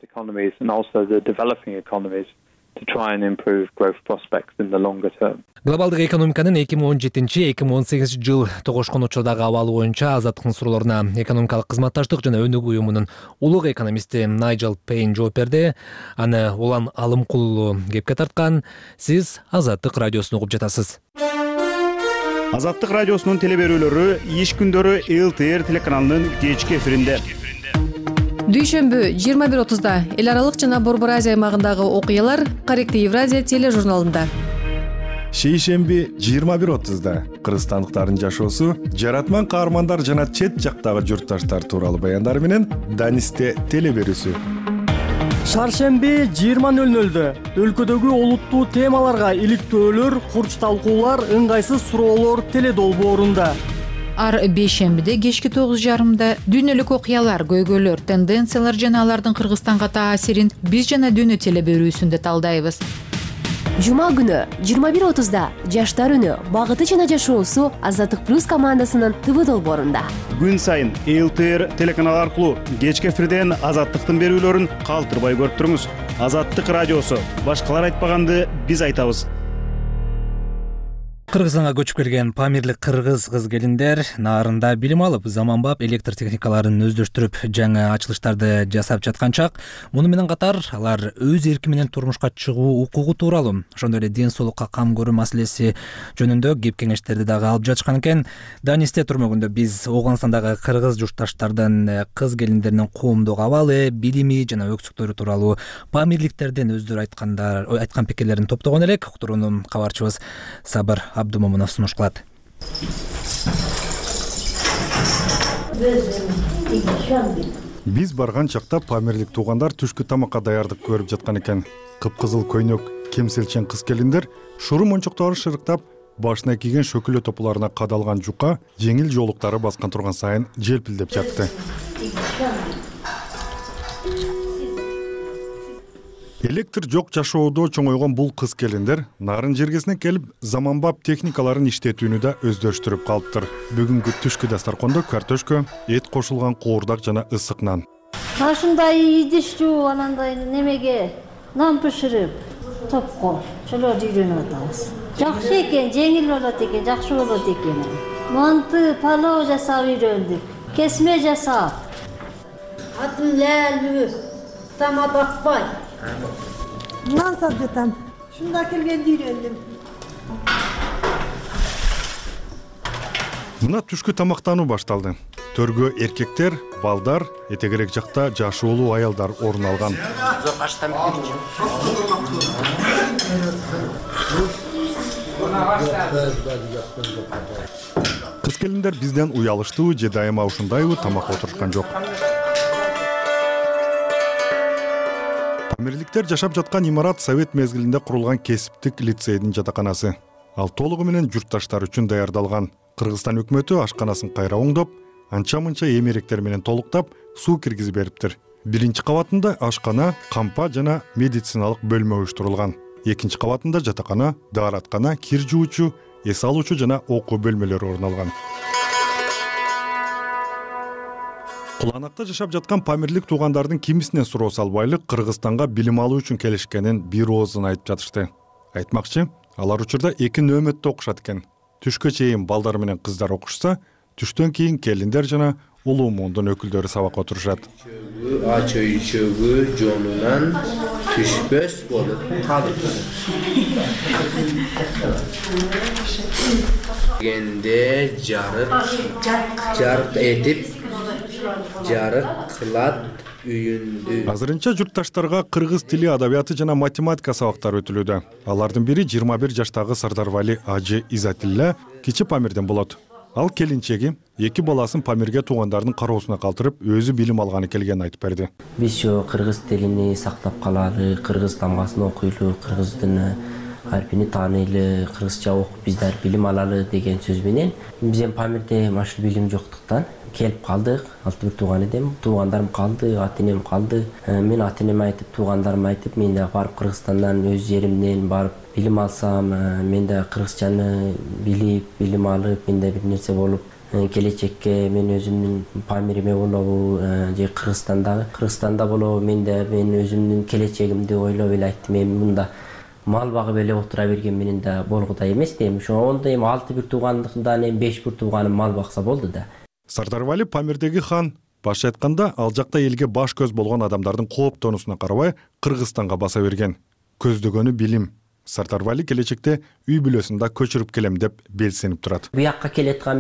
Глобалдык экономиканын 2017-2018 жыл тогошкон учурдагы абалы боюнча Азаттыктын суроолоруна экономикалык кызматташтык жана өнүгүү уюмунун улук экономисти Найджел Пейн жооп берди. Аны Улан Алымкулуу кепке тарткан. Сиз Азаттык радиосун угуп жатасыз. Азаттык радиосунун телеберүүлөрү иш күндөрү ЛТР телеканалынын кечки эфиринде. Дүйшөмбү 21:30-да эл аралык жана Борбор Азия аймагындагы окуялар Корректив Евразия тележурналында. Шейшемби 21:30-да кыргызстандыктардын жашоосу, жаратман каармандар жана чет жактагы журтташтар тууралуу баяндар менен Данисте телеберүүсү. Шаршемби 20:00-дө өлкөдөгү олуттуу темаларга иликтөөлөр, курч талкуулар, ыңгайсыз суроолор теледолбоорунда. Ар бейшембиде кечки 9:30-да дүйнөлүк окуялар, көйгөйлөр, тенденциялар жана алардын Кыргызстанга таасирин биз жана дүйнө телеберүүсүндө талдайбыз. Жума күнү 21:30-да жаштар үнү, багыты жана жашоосу Азаттык плюс командасынын ТВ долбоорунда. Күн сайын ЛТР телеканалы аркылуу кечки эфирден Азаттыктын берүүлөрүн калтырбай көрүп туруңуз. Азаттык радиосу. Башкалар айтпаганды биз айтабыз. Кыргызстанга көчүп келген Памирлик кыргыз кыз-келиндер наарында билим алып, заманбап электр техникаларын өздөштүрүп, жаңы ачылыштарды жасап жаткан чак. Муну менен катар алар өз эрки менен турмушка чыгуу укугу тууралуу, ошондой эле ден соолукка кам көрүү маселеси жөнүндө кеп кеңештерди дагы алып жатышкан экен. Данисте турмөгүндө биз Ооганстандагы кыргыз журтташтардын кыз-келиндеринин коомдук абалы, билими жана өксүктөрү тууралуу памирликтердин өздөрү айткан пикирлерин топтогон элек. Уктурууну кабарчыбыз Сабыр Абдумомунов сунуш кылат. Биз барган чакта памирлик туугандар түшкү тамакка даярдык көрүп жаткан экен. Кыпкызыл көйнөк кемселчен кыз-келиндер шуру мончоктору шырыктап, башына кийген шөкүлө топуларына кадалган жука жеңил жоолуктары баскан турган сайын желпилдеп жатты. Электр жок жашоодо чоңойгон бул кыз-келиндер нарын жергесине келип, заманбап техникаларын иштетүүнү да өздөштүрүп калыптыр. Бүгүнкү түшкү дастаркондо картошка, эт кошулган куурдак жана ысык нан. Ашындай идиш жууп, анандай немеге нан бышырып, топко ошолорду үйрөнүп атабыз. Жакшы экен, жеңил болот экен, жакшы болот экен. Манты, палоо жасап үйрөндүк, кесме жасап. Атым Ләлбү, Тама Бакбай. Нан сап жатам. Шунда келгенде үйрөндүм. Мына түшкү тамактануу башталды. Төргө эркектер, балдар, этегерек жакта жашоолуу аялдар орун алган. Кыз-келиндер бизден уялыштуу же дайыма ушундайбы тамакка отурушкан жок. Памирликтер жашап жаткан имарат Совет мезгилинде курулган кесиптик лицейдин жатаканасы. Ал толугу менен журтташтар үчүн даярдалган. Кыргызстан өкмөтү ашканасын кайра оңдоп, анча-мынча эмеректер менен толуктап, суу киргизип бериптир. Биринчи кабатында ашкана, кампа жана медициналык бөлмө уюштурулган. Экинчи кабатында жатакана, даараткана, кир жуучу, эс алуучу жана окуу бөлмөлөрү орун алган. Куланакта жашап жаткан памирлик туугандардын кимисинен суроо салбайлык Кыргызстанга билим алуу үчүн келишкенин бир оозун айтып жатышты. Айтмакчы, алар учурда эки нөөмөттө окушат экен. Түшкө чейин балдар менен кыздар окушса, түштөн кийин келиндер жана улуу муундун өкүлдөрү сабакка отурушат. Ач өйчөгү жонунан түшпөс болуп калып. Генде жарык этип жарык кылат үйүндү. Азырынча журтташтарга кыргыз тили, адабияты жана математика сабактары өтүлүүдө. Алардын бири 21 жаштагы Сардарвали Ажы Изатилла кичи Памирден болот. Ал келинчеги 2 баласын Памирге туугандарынын кароосуна калтырып, өзү билим алганы келгенин айтып берди. Биз кыргыз тилини сактап калалы, кыргыз тамгасын окуйлу, кыргыздын арпини тааныйлы, кыргызча окуп биздер билим алалы деген сөз менен биз эми Памирде машыл билим жоктуктан келип калдык. 6 тууган эдим, туугандарым калды, ата-энем калды. Мен ата-энеме айтып, туугандарыма айтып, мен да барып Кыргызстандан, өз жеримден барып билим алсам, мен да кыргызчаны билип, билим алып, мен да бир нерсе болуп, келечекке мен өзүмдүн Памириме болобу, же Кыргызстанда болобу, мен өзүмдүн келечегимди ойлоп эле айттым. Мен мында мал багып эле отура берген менен да болгудай эмес дейм. Ошондо эми 6 бир туугандыктан эми 5 бир тууганым мал бакса болду да. Сардарвали Памирдеги хан. Башча айтканда, ал жакта элге баш көз болгон адамдардын кооптонусуна карабай Кыргызстанга баса берген. Көздөгөнү билим. Сардарвали келечекте үй бүлөсүн көчүрүп келем деп белсенип турат. Буякка келеткан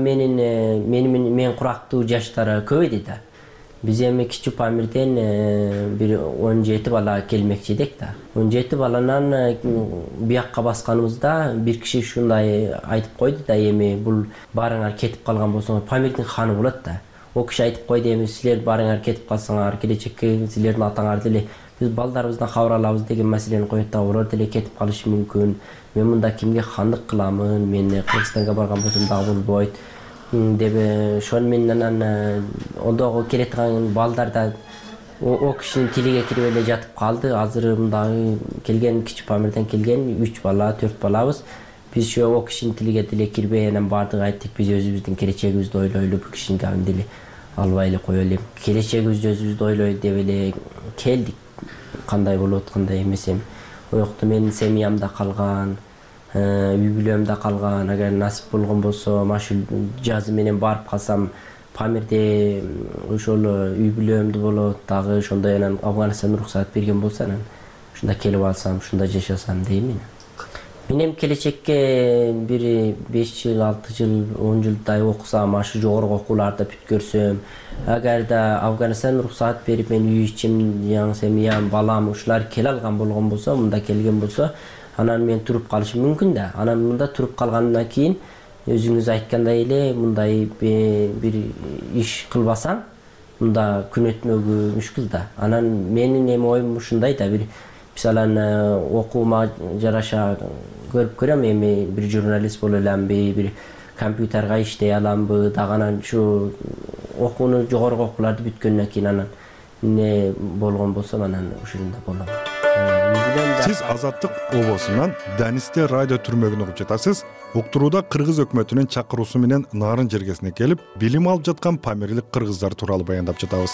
мен курактуу жаштары көп эди да. Биз эми кичи Памирден бир 17 бала келмекчи едик да. 17 баланан буякка басканыбызда бир киши ушундай айтып койду да, эми бул барыңар кетип калган болсоңор Памирдин ханы болот да. О киши айтып койду, эми силер барыңар кетип калсаңар келечекке силердин атаңарды эле биз балдарыбыздан кабар алабыз деген маселени коет да. Олар деле кетип калышы мүмкүн. Мен мында кимге хандык кыламын? Мен Кыргызстанга барган болсом дагы болбойт деп ошону мен анан ондогу келеткан балдар да о кишинин тилиге кирип эле жатып калды. Азыр мындагы келген кичи Памирден келген 3 бала, 4 балабыз. Биз о кишинин тилиге деле кирбей анан бардыгы айттык, биз өзүбүздүн келечегибизди ойлойлу, бул кишинин габын деле албай эле коелу элем. Келечегибизди өзүбүз ойлойт деп эле келдик. Кандай болот, кандай эмес эми. Оякта менин семьямда калган, үй бүлөмдө калган. Агар насип болгон болсо, машыл жазы менен барып калсам Памирде ошол үй бүлөмдө болот. Дагы ошондой анан Афганистан уруксат берген болсо, анан ушунда келип алсам, ушунда жашасам дейм мен. Мен эми келечекке бир 5 жыл, 6 жыл, 10 жылдай окусам, ашы жогорку окууларды бүткөрсөм, агар да Афганистан уруксат берип мен үй ичим, семьям, балам ушулар келе алган болгон болсо, мында келген болсо, анан мен туруп калышым мүмкүн да. Анан мында туруп калгандан кийин өзүңүз айткандай эле мындай бир иш кылбасаң, мында күн өтмөгү мүшкүл да. Анан менин эми оюм ушундай да, бир мисалан окуума жараша көрүп көрөм, эми бир журналист боло аламбы, бир компьютерга иштей аламбы, дагы анан ушу окууну жогорку окууларды бүткөндөн кийин анан эмне болгон болсо анан ушунда болом. Сиз Азаттык обосунан Данисте радио түрмөгүн угуп жатасыз. Уктурууда кыргыз өкмөтүнүн чакыруусу менен Нарын жергесине келип, билим алып жаткан памирлик кыргыздар тууралуу баяндап жатабыз.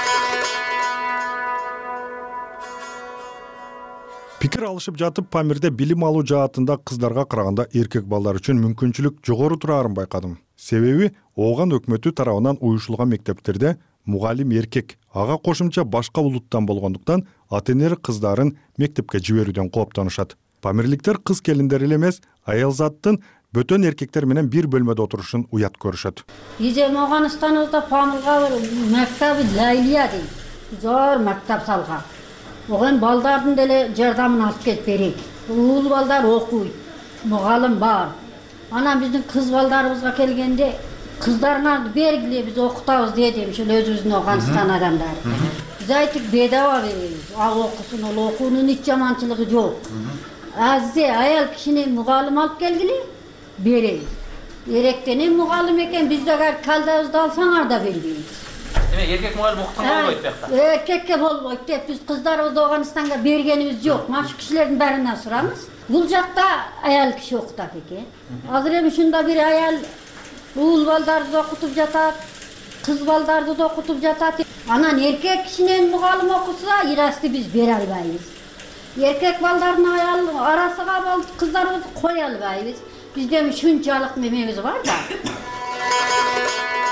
Пикир алышып жатып, Памирде билим алуу жаатында кыздарга караганда эркек балдар үчүн мүмкүнчүлүк жогору турарын байкадым. Себеби Ооган өкмөтү тарабынан уюшулган мектептерде мугалим эркек, ага кошумча башка улуттан болгондуктан ата-энелер кыздарын мектепке жиберүүдөн кооптонушат. Памирликтер кыз келиндер эле эмес, аялзаттын бөтөн эркектер менен бир бөлмөдө отурушун уят көрүшөт. Биз эми Афганистаныбызда Памирга бир мектеби Лайлия дейт. Зор мектеп салган. Оган балдардын деле жардамын алып келип берейик. Уул балдар окуйт, мугалим бар. Анан биздин кыз балдарыбызга келгенде кыздарыңарды бергиле, биз окутабыз дедим, ошол өзүбүздүн Афганистан адамдары. Биз айттык, бедаба беребиз. Ал окусун, ал окуунун эч жаманчылыгы жок. Аззе аял кишини мугалим алып келгиле, беребиз. Эректенен мугалим экен, биз дагы калдабызды алсаңар да бербейбиз. Эркек мугалим окутканга болбойт биякта. Эркекке болбойт деп биз кыздарыбызды Афганистанга бергенибиз жок. Машы кишилердин баарынан сурабыз. Бул жакта аял киши окутат экен. Азыр эми ушунда бир аял уул балдарды да окутуп жатат, кыз балдарды да окутуп жатат. Анан эркек кишинен мугалим окуса, ирасты биз бере албайбыз. Эркек балдардын аял арасыга кыздарыбызды кое албайбыз. Бизде ушунчалык немебиз бар да.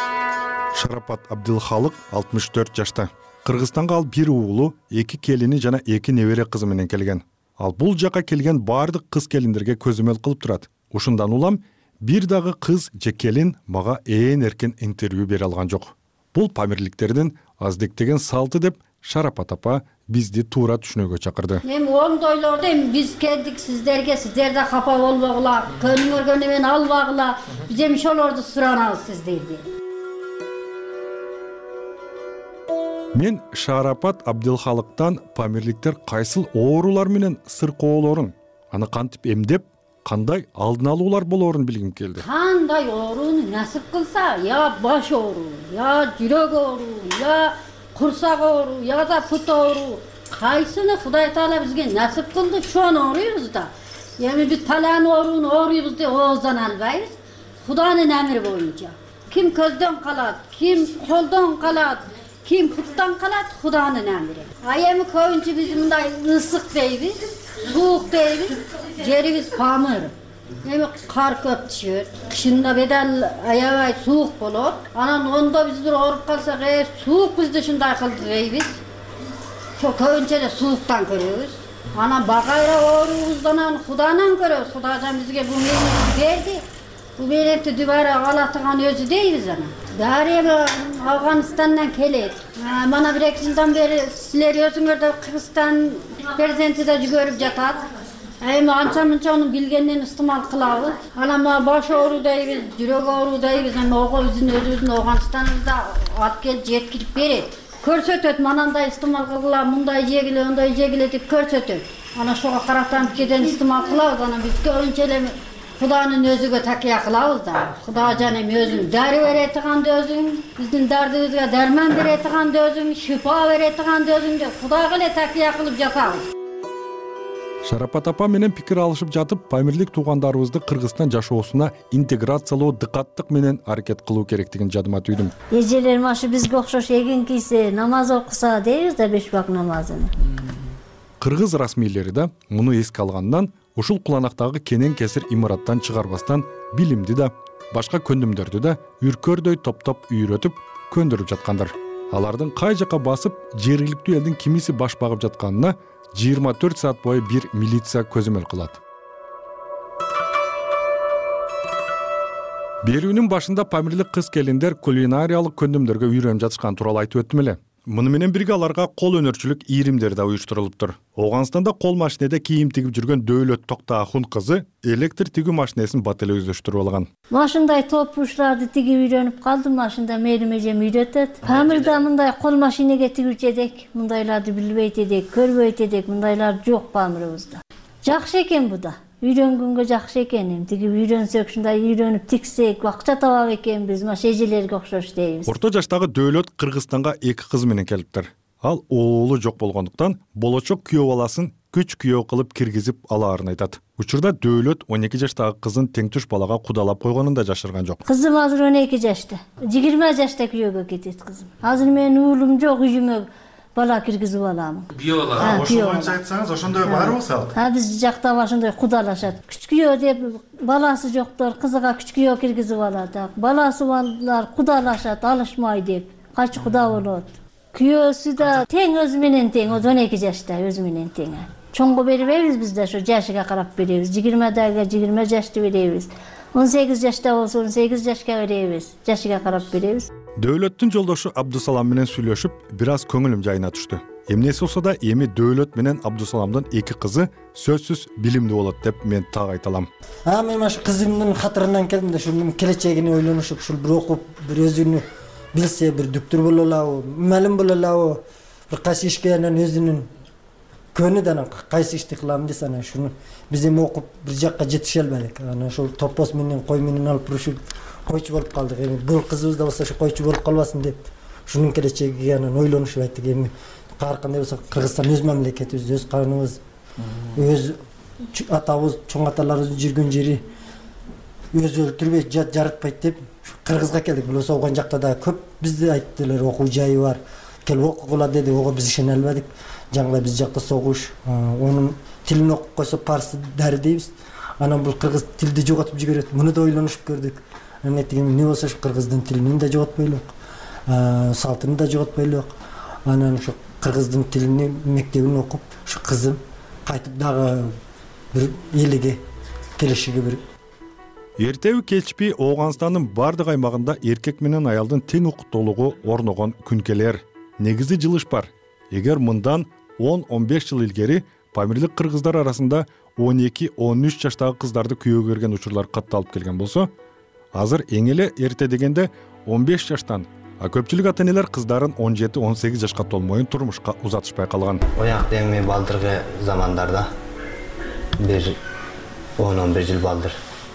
Шарапат Абдылхалык 64 жашта. Кыргызстанга ал бир уулу, 2 келини жана 2 небере кызы менен келген. Ал бул жака келген бардык кыз келиндерге көзөмөл кылып турат. Ушундан улам бир дагы кыз же келин мага эркен интервью бере алган жок. Бул памирликтердин аздектеген салты деп Шарапат апа бизди туура түшүнүүгө чакырды. Эми оңдойлорду биз келдик сиздерге, сиздер да капа болбогула, көнүңөргөнү менен албагыла. Биз эми ошолорду суранабыз сиздерден. Мен Шарапат Абдылхалыктан памирликтер кайсыл оорулар менен сыркоолорун, аны кантип эмдеп, кандай алдын алуулар болоорун билгим келди. Кандай ооруну насип кылса, я баш оору, я жүрөк оору, я курсак оору, я да пут оору, кайсыны Кудай Таала бизге насип кылды, шону ооруйбуз да. Эми биз палан ооруну ооруйбуз деп ооздан албайбыз. Кудайдын амри боюнча. Ким көздөн калат, ким колдон калат, ким путтан калат, Кудайдын амри. Эми көбүнчө биз мындай ысык дейбиз, суук дейбиз, жерибиз памыр. Эми кар көп түшөт, кышында бедел аябай суук болот. Анан ондо биз бир ооруп калсак, суук бизди ушундай кылды дейбиз. Ошо көбүнчө эле сууктан көрөбүз. Анан багайра оорубуздан Кудайдан көрөбүз. Кудайдан бизге бул мээнетти берди. Бул мээнетти дубара алатыган өзү дейбиз анан. Дарыя Афганистандан келет. Мана 1-2 жылдан бери силер өзүңөр да Кыргызстан президенти да жүгөрүп жатат. Эми анча-мынча аны билгенден истимал кылабыз. Анан баш оору дейбиз, жүрөк оору дейбиз. Эми ого биздин өзүбүздүн Афганистаныбызда алып келип жеткирип берет. Көрсөтөт, манандай истимал кылгыла, мындай жегиле, ондай жегиле деп көрсөтөт. Анан ошого каратан кеден истимал кылабыз. Анан биз көбүнчө эле Кудайдын өзүгө такыя кылабыз да. Кудай жана өзүң дары бере турганды өзүң, биздин дардыбызга дарман бере турганды өзүң, шифа бере турганды өзүң деп Кудайга эле такыя кылып жатабыз. Шарапат апа менен пикир алышып жатып, памирлик туугандарыбызды Кыргызстан жашоосуна интеграциялоо дыкаттык менен аракет кылуу керектигин жадыма түйдүм. Эжелерим ашы бизге окшош эгин кийсе, намаз окуса дейбиз да 5 вак намазын. Кыргыз расмийлери да муну эске алгандан ушул куланактагы кенен кесир имараттан чыгарбастан билимди да, башка көндүмдөрдү да үркөрдөй топтоп үйрөтүп көндүрүп жаткандар. Алардын кай жака басып, жергиликтүү элдин кимиси баш багып жатканына 24 саат бою бир милиция көзөмөл кылат. Берүүнүн башында памирлик кыз келиндер кулинариялык көндүмдөргө үйрөнүп жатышкан тууралуу айтып өттүм эле. Муну менен бирге аларга кол өнөрчүлүк ийримдер да уюштурулуптур. Оганстанда кол машинеде кийим тигип жүргөн Дөөлөт Токтоахун кызы электр тигүү машинесин бат эле өздөштүрүп алган. Машиндай топуштарды тигип үйрөнүп калдым, машинда мээрим эжем үйрөтөт. Памирда мындай кол машинеге тигүүчү эдик, мындайларды билбейт эдик, көрбөйт эдик, мындайлар жок памирыбызда. Жакшы экен бу да. Үйрөнгөнгө жакшы экен. Тигип үйрөнсөк, ушундай үйрөнүп тиксек, акча табак экенбиз, маш эжелерге окшош дейбиз. Орто жаштагы Дөөлөт Кыргызстанга 2 кыз менен келиптир. Ал оолу жок болгондуктан болочок күйөө баласын күч күйөө кылып киргизип алаарын айтат. Учурда Дөөлөт 12 жаштагы кызын теңтүш балага кудалап койгонун да жашырган жок. Кызым азыр 12 жашта. 20 жашта күйөөгө кетет кызым. Азыр менин уулум жок, үйүмө бала киргизип алам. Күйөө бала. Ошо боюнча айтсаңыз, ошондой барбы сал? Биз жакта ошондой кудалашат. Күч күйөө деп баласы жоктор кызыга күч күйөө киргизип алат. Баласы балдар кудалашат, алышмай деп. Качы куда болот. Күйөөсү да тең өзү менен тең, 12 жашта өзү менен тең. Чоңго бербейбиз биз да, ошо жашыга карап беребиз. 20дагы 20 жашты беребиз. 18 жашта болсо 18 жашка беребиз. Жашыга карап беребиз. Дөөлөттүн жолдошу Абдусалам менен сүйлөшүп, бир аз көңүлүм жайына түштү. Эмнеси болсо да эми Дөөлөт менен Абдусаламдын 2 кызы сөзсүз билимдүү болот деп мен так айта алам. Мен ошо кызымдын катарынан келдим да, ушунун келечегине ойлонушуп, ушул бир окуп, бир өзүнү билсе, бир доктор боло алабы, мугалим боло алабы, бир кайсы ишке анан өзүнүн көнү да анан кайсы ишти кылам десе, анан ушуну биз эми окуп бир жакка жетише албадык. Анан ошол топоз менен кой менен алып урушуп койчу болуп калдык. Эми бул кызыбыз да болсо ошо койчу болуп калбасын деп ушунун келечегиге анан ойлонушуп айттык. Эми ар кандай болсо Кыргызстан өз мамлекетибиз, өз каныбыз, өз атабыз, чоң аталарыбыздын жүргөн жери, өзү өлтүрбөйт, жаратпайт деп Кыргызга келдик. Бул соогон жакта да көп бизди айттылар, окуу жайы бар. Келип окугула деди, ого биз ишене албадык. Жаңла биз жакта согуш, онун тилин окуп койсо парсы дары дейбиз. Анан бул кыргыз тилди жоготуп жиберет. Муну да ойлонушуп көрдүк. Анан эмне болсо ушу кыргыздын тилин да жоготпойлук. салтын да жоготпой элек. Анан ушу кыргыздын тилини мектебин окуп, ушу кызым кайтып дагы бир элге келешиге бир. Эртеби кечпи Ооганстандын бардык аймагында эркек менен аялдын тең укуктуулугу орногон күнкелер. Негизи жылыш бар. Эгер мындан 10-15 жыл илгери памирлик кыргыздар арасында 12-13 жаштагы кыздарды күйөөгө берген учурлар катталып келген болсо, азыр эң эле эрте дегенде 15 жаштан, а көпчүлүк ата-энелер кыздарын 17-18 жашка толмоюн турмушка узатышпай калган. Оякта эми балдыркы замандарда бир 10-11 жыл балдыр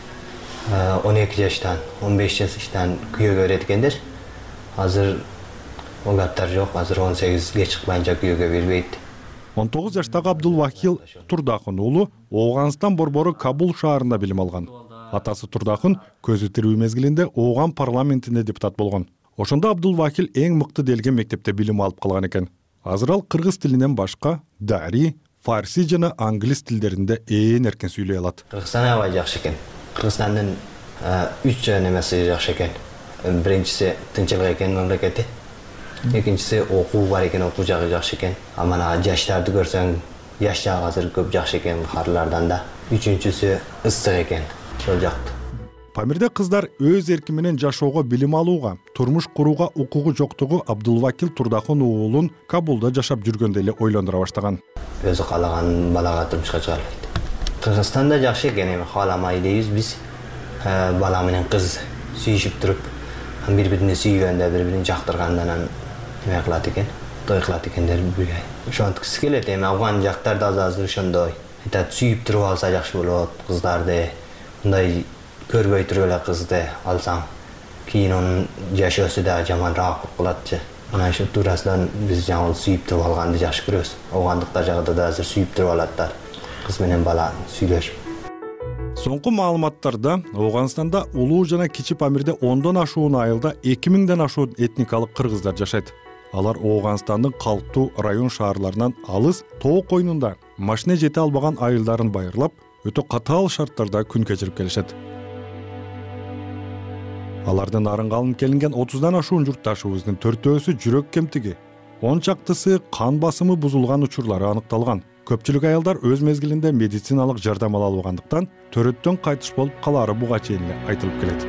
12 жаштан, 15 жаштан күйөөгө берет экендер. Азыр ол аттар жок, азыр 18 чыкпайынча күйөөгө бербейт. 19 жаштагы Абдулвакил Турдахун уулу Ооганстан борбору Кабул шаарында билим алган. Атасы Турдахун көзү тирүү мезгилинде Ооган парламентине депутат болгон. Ошондо Абдулвакил эң мыкты делген мектепте билим алып калган экен. Азыр ал кыргыз тилинен башка дари, фарси жана англис тилдеринде ээн эркен сүйлөй алат. Кыргызстан аябай жакшы экен. Кыргызстандын 3 немеси жакшы экен. Биринчиси тынччылык экен мамлекети. Экинчиси окуу бар экен, окуу жагы жакшы экен. А мына жаштарды көрсөң, жаш жагы азыр көп жакшы экен каарылардан да. Үчүнчүсү ыстык экен. Ошол жакты. Памирде кыздар өз эрки менен жашоого, билим алууга, турмуш курууга укугу жоктугу Абдулвакил Турдахун уулун Кабулда жашап жүргөндө эле ойлондура баштаган. Өзү каалаган балага турмушка чыга албайт. Кыргызстанда жакшы экен, эми кааламай дейбиз биз. Бала менен кыз сүйүшүп туруп, бири-бирине сүйгөндө, бири-бирин жактыргандан эме кылат экен, той кылат экендер бирге. Ошонткусы келет, эми Афган жактарда азыр ошондой. Айтат, сүйүп туруп алса жакшы болот кыздарды. Мындай көрбөй туруп эле кызды алсаң, кийин анын жашоосу да жаманраак болуп калатчы. Мына ошо туурасынан биз жаңы сүйүп туруп алганды жакшы көрөбүз. Оогандыктар жагында да азыр сүйүп туруп алаттар. Кыз менен бала сүйлөшүп. Соңку маалыматтарда Ооганстанда улуу жана кичи Памирде 10дон ашуун айылда 2000ден ашуун этникалык кыргыздар жашайт. Алар Ооганстандын калктуу район шаарларынан алыс тоо койнунда машина жете албаган айылдарын байырлап, өтө катаал шарттарда күн кечирип келишет. Алардын арынга алынып келинген 30дан ашуун журтташыбыздын 4-өөсү жүрөк кемтиги, 10 чактысы кан басымы бузулган учурлары аныкталган. Көпчүлүк аялдар өз мезгилинде медициналык жардам ала албагандыктан төрөттөн кайтыш болуп калаары буга чейин эле айтылып келет.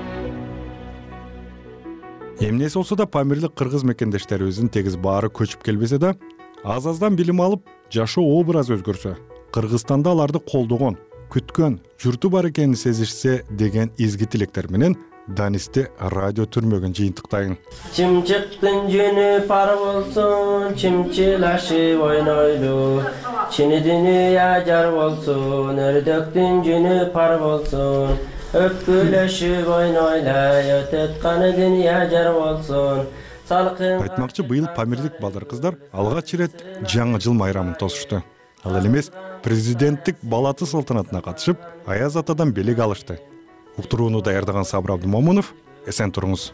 Эмнеси болсо да памирлик кыргыз мекендештерибиздин тегиз баары көчүп келбесе да, аз-аздан билим алып, жашоо образ өзгөрсө, Кыргызстанда аларды колдогон, күткөн, журту бар экенин сезишсе деген изги тилектер менен Данисти радио түрмөгүн жыйынтыктайын. Чымчыктын жөнү пар болсун, чымчылашып ойнойлу. Чини дүнүйө жар болсун, өрдөктүн жөнү пар болсун. Өпкүлөшүп ойнойлай, өтөтканы дүнүйө жар болсун. Айтмакчы, быйыл памирлик балдар кыздар алгач ирет жаңы жыл майрамын тосушту. Ал эле президенттик балаты салтанатына катышып, Аяз атадан белек алышты. Уктурууну даярдаган Сабыр Абдумомунов, эсен туруңуз.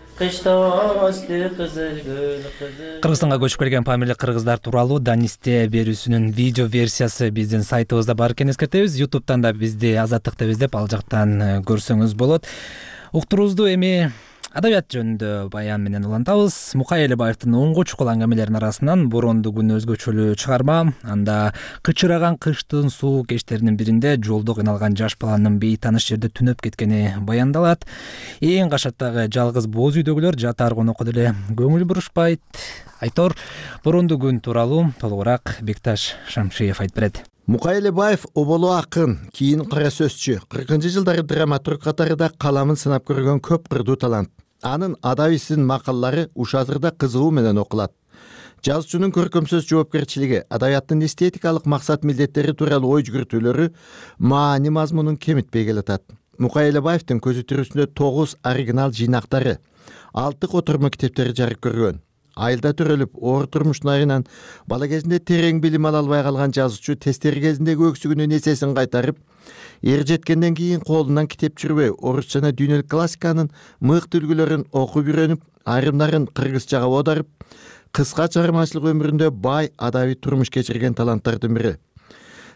Кыргызстанга көчүп келген памирлик кыргыздар тууралуу Данисте берүүсүнүн видео версиясы биздин сайтыбызда бар экенин эскертебиз. YouTube'дан да бизди Азаттык деп издеп, ал жактан көрсөңүз болот. Уктуруубузду эми адабият жөнүндө баян менен улантабыз. Мукай Элебаевдин оңго чукул аңгемелеринин арасынан Боронду күн өзгөчөлүү чыгарма, анда кычыраган кыштын суук кечтеринин биринде жолдо кыйналган жаш баланын бейтаныш жерде түнөп кеткени баяндалат. Эң кашаттагы жалгыз боз үйдөгүлөр жатар конокко деле көңүл бурушпайт. Айтор, Боронду күн тууралуу толугураак Бекташ Шамшиев айтып берет. Мукай Элебаев оболу акын, кийин кара сөзчү, 40-жылдары драматург катарында каламын сынап көргөн көп кырдуу талант. Анын адабисин макаллары уш азырда кызыгуу менен окулат. Жазуучунун көркөм сөз жоопкерчилиги, адабияттын эстетикалык максат милдеттери тууралуу ой жүгүртүүлөрү маани мазмунун кемитпей келатат. Мукай Элебаевдин көзү тирүүсүндө 9 оригинал жыйнактары, 6 котормо китептери жарык көргөн. Айылда төрөлүп, оор турмуштун айынан бала кезинде терең билим ала албай калган жазуучу тестери кезиндеги өксүгүнүн эсесин кайтарып, эр жеткенден кийин колунан китеп жүрбөй, орус жана дүйнөлүк классиканын мыкты үлгүлөрүн окуп үйрөнүп, айрымдарын кыргызчага оодарып, кыска чыгармачылык өмүрүндө бай адабий турмуш кечирген таланттардын бири.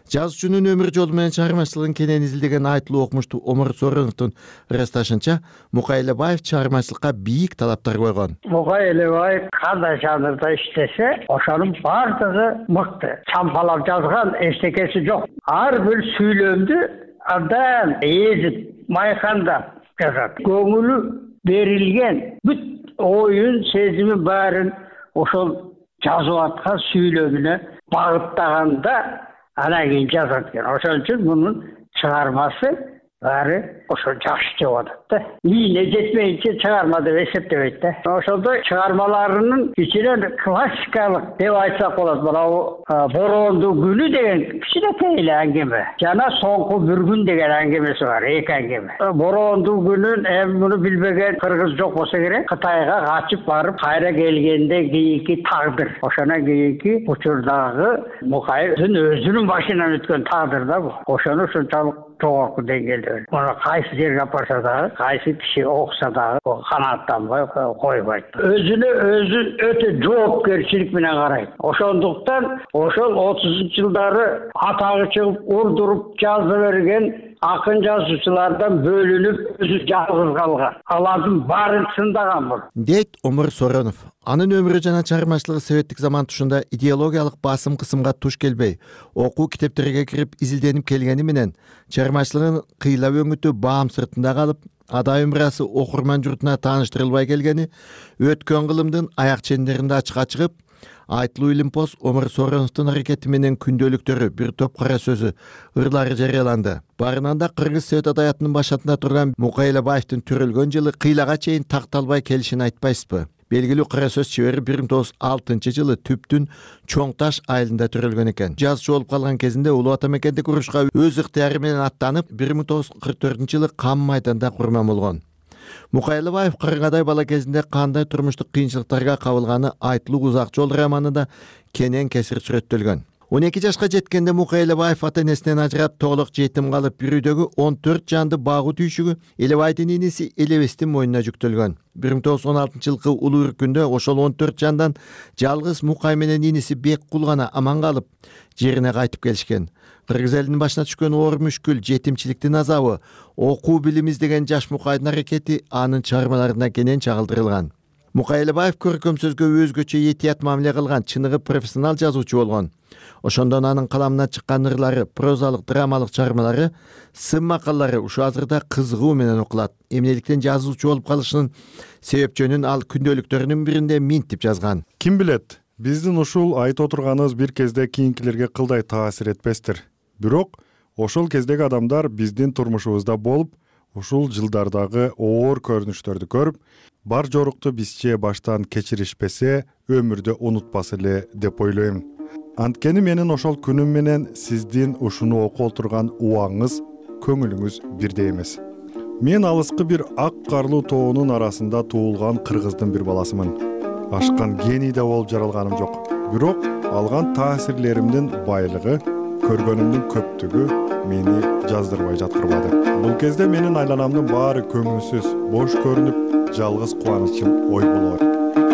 Жазуучунун өмүр жолу менен чыгармачылыгын кенен изилдеген айтылуу окумуштуу Омар Сороновдун ырасташынча, Мукай Элебаев чыгармачылыкка бийик талаптар койгон. Мукай Элебаев кандай жанрда иштесе, ошонун бардыгы мыкты. Чампалап жазган эчтекеси жок. Ар бир сүйлөмдү абдан эзип, майкандап жазат. Көңүлү берилген бүт оюн, сезимин баарын ошол жазып аткан сүйлөмүнө багыттаганда анан кийин жазат экен. Ошон үчүн мунун чыгармасы баары ошо жакшы деп атат да. Ийине жетмейинче чыгарма деп эсептебейт да. Ошондо чыгармаларынын ичинен классикалык деп айтсак болот. Бороондуу күнү деген кичинекей эле аңгеме. Жана соңку бир күн деген аңгемеси бар, эки аңгеме. Бороондуу күнүн эми муну билбеген кыргыз жок болсо керек. Кытайга качып барып, кайра келгенде кийинки тагдыр. Ошондон кийинки учурдагы Мукайдын өзүнүн башынан өткөн тагдыр да бу. Ошону ушунчалык жогорку деңгээлде. Муну кайсы жерге апарса дагы, кайсы киши окуса дагы канааттанбай койбойт. Өзүнө өзү өтө жоопкерчилик менен карайт. Ошондуктан ошол 30-жылдары атагы чыгып урдуруп жаза берген акын жазуучулардан бөлүнүп өзү жалгыз калган. Алардын баарын сындаган бул. Дейт Омар Соронов. Анын өмүрү жана чыгармачылыгы советтик заман тушунда идеологиялык басым кысымга туш келбей, окуу китептерге кирип изилденип келгени менен чыгармачылыгын кыйлап өңүтү баам сыртында калып, адай өмүрасы окурман журтуна тааныштырылбай келгени өткөн кылымдын аяк чендеринде ачыкка чыгып, айтылуу илимпоз Омар Сороновдун аракети менен күндөлүктөрү, бир топ кара сөзү, ырлары жарыяланды. Барынан да Кыргыз Совет адаятынын башатында турган Мукай Элебаевдин төрөлгөн жылы кыйлага чейин такталбай келишин айтпайсызбы? Белгилүү кара сөз чебери 1906-жылы Түптүн Чоң Таш айылында төрөлгөн экен. Жазуучу болуп калган кезинде Улуу Ата мекендик урушка өз ыктыяры менен аттанып, 1944-жылы Кам майданда курман болгон. Мукай Элебаев кыргыдай бала кезинде кандай турмуштук кыйынчылыктарга кабылганы айтылуу Узак жол романында кенен кесир сүрөттөлгөн. 12 жашка жеткенде Мукай Элебаев ата-энесинен ажырап, толук жетим калып, бир үйдөгү 14 жанды багуу түйшүгү Элебайдын инеси Элебестин мойнуна жүктөлгөн. 1916-жылкы улуу үркүндө ошол 14 жандан жалгыз Мукай менен иниси Беккул гана аман калып, жерине кайтып келишкен. Кыргыз элинин башына түшкөн оор мүшкүл, жетимчиликтин азабы, окуу билим издеген жаш Мукайдын аракети анын чыгармаларына кенен чагылдырылган. Мукай Элебаев көркөм сөзгө өзгөчө этият мамиле кылган чыныгы профессионал жазуучу болгон. Ошондон анын каламынан чыккан ырлары, прозалык, драмалык чыгармалары, сын макаллары ушу азырда кызыгуу менен окулат. Эмнеликтен жазуучу болуп калышынын себепчөнүн ал күндөлүктөрүнүн биринде минтип жазган. Ким билет, биздин ушул айтып отурганыбыз бир кезде кийинкилерге кылдай таасир этпестир. Бирок ошол кездеги адамдар биздин турмушубузда болуп, ушул жылдардагы оор көрүнүштөрдү көрүп, бар жорукту бизче баштан кечиришпесе, өмүрдө унутпас эле деп ойлойм. Анткени менин ошол күнүм менен сиздин ушуну окуп отурган убаңыңыз, көңүлүңүз бирдей эмес. Мен алыскы бир ак карлуу тоонун арасында туулган кыргыздын бир баласымын. Ашкан гений да болуп жаралганым жок. Бирок алган таасирлеримдин байлыгы, көргөнүмдүн көптүгү мени жаздырбай жаткырбады. Бул кезде менин айланамдын баары көңүлсүз, бош көрүнүп, жалгыз кубанычым ой болот.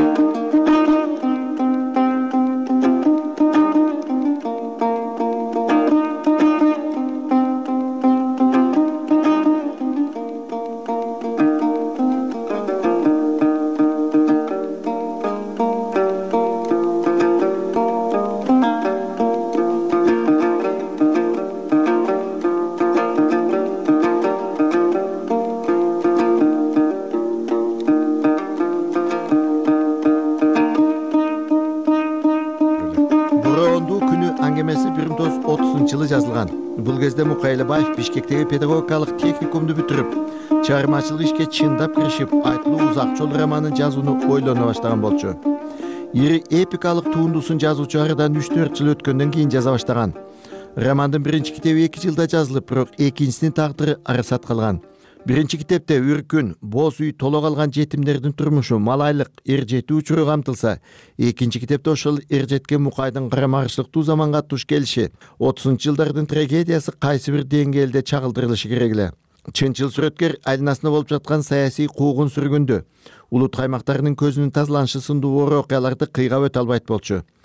жазылган. Бул кезде Мукай Элебаев Бишкектеги педагогикалык техникумду бүтүрүп, чыгармачылык ишке чындап киришип, айтылуу Узак жол романын жазууну ойлоно баштаган болчу. Ири эпикалык туындуусун жазуучу арыдан 3-4 жыл өткөндөн кийин жаза баштаган. Романдын биринчи китеби 2 жылда жазылып, бирок экинчисинин тагдыры арасат калган. Биринчи китепте үркүн, боз үй, толо калган жетимдердин турмушу, малайлык, эржетүү учуру камтылса, экинчи китепте ошол эржеткен Мукайдын карамарчылыктуу заманга туш келиши, 30-жылдардын трагедиясы кайсы бир деңгээлде чагылдырылышы керек эле. Чынчыл сүрөткер айланасында болуп жаткан саясий куугун сүргүндү, улут каймактарынын көзүнүн тазаланышы сындуу оор окуяларды кыйгап өтө албайт болчу.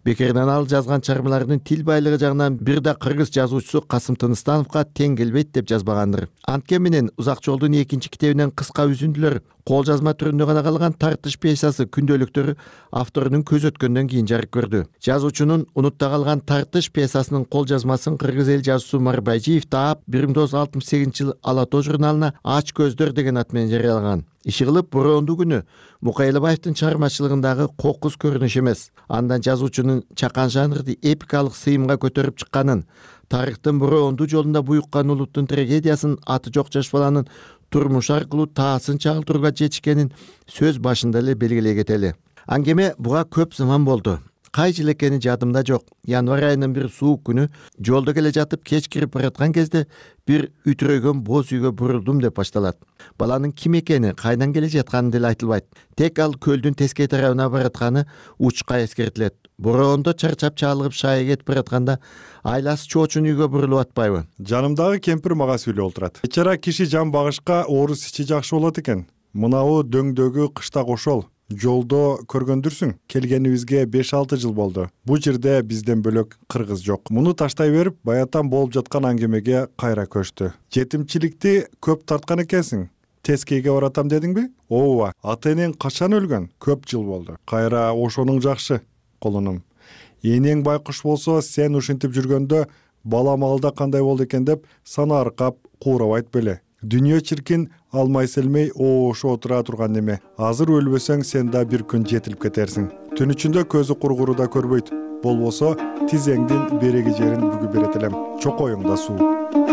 Бекерден ал жазган чыгармаларынын тил байлыгы жагынан бир да кыргыз жазуучусу Касым Тыныстановго тең келбейт деп жазбагандыр. Анткени менен Узак жолдун 2 китебинен кыска үзүндүлөр, кол жазма түрүндө гана калган Тартыш пьесасы күндөлүктөрү авторунун көз өткөндөн кийин жарык көрдү. Жазуучунун унутта калган Тартыш пьесасынын кол жазмасын кыргыз эл жазуучусу Марбайжиев таап 1968-жылы Ала тоо журналына Ач көздөр деген ат менен жарыялаган. Иши кылып бороондуу күнү Мукайлабаевдин чыгармачылыгындагы кокус көрүнүш эмес, андан жазуучунун чакан жанрды эпикалык сыйымга көтөрүп чыкканын, тарыхтын бороондуу жолунда буюккан улуттун трагедиясын аты жок жаш баланын турмуш аркылуу таасын чагылтырууга жетишкенин сөз башында эле белгилей кетели. Аңгеме буга көп заман болду. Кай жыл экени жадымда жок. Январь айынын бир суук күнү жолдо келе жатып кеч кирип бараткан кезде бир үтүрөгөн боз үйгө бурулдум деп башталат. Баланын ким экени, кайдан келе жатканы деле айтылбайт. Тек ал көлдүн тескей тарабына баратканы учка эскертилет. Бороондо чарчап чалыгып шайга кетип баратканда айласы чоочун үйгө бурулуп атпайбы? Жанымдагы кемпир мага сүйлөп отурат. Бечара киши жан багышка орус ичи жакшы болот экен. Мынау дөңдөгү кышта кошол. Жолдо көргөндүрсүң, келгенибизге 5-6 жыл болду. Бу жерде бизден бөлөк кыргыз жок. Муну таштай берип, баятан болуп жаткан аңгемеге кайра көчтү. Жетимчиликти көп тарткан экенсиң. Тескейге баратам дедиңби? Ооба, ата-энең качан өлгөн? Көп жыл болду. Кайра ошонуң жакшы, колунум. Энең байкуш болсо, сен ушинтип жүргөндө балам алда кандай болду экен деп сана аркап куурабайт беле. Дүнүйө чиркин алмай селмей ошо отура турган неме. Азыр өлбөсөң сен да бир күн жетилип кетерсиң. Түн ичинде көзү кургуру да көрбөйт. Болбосо тизеңдин береги жерин бүгүп берет элем. Чокоюңда суу.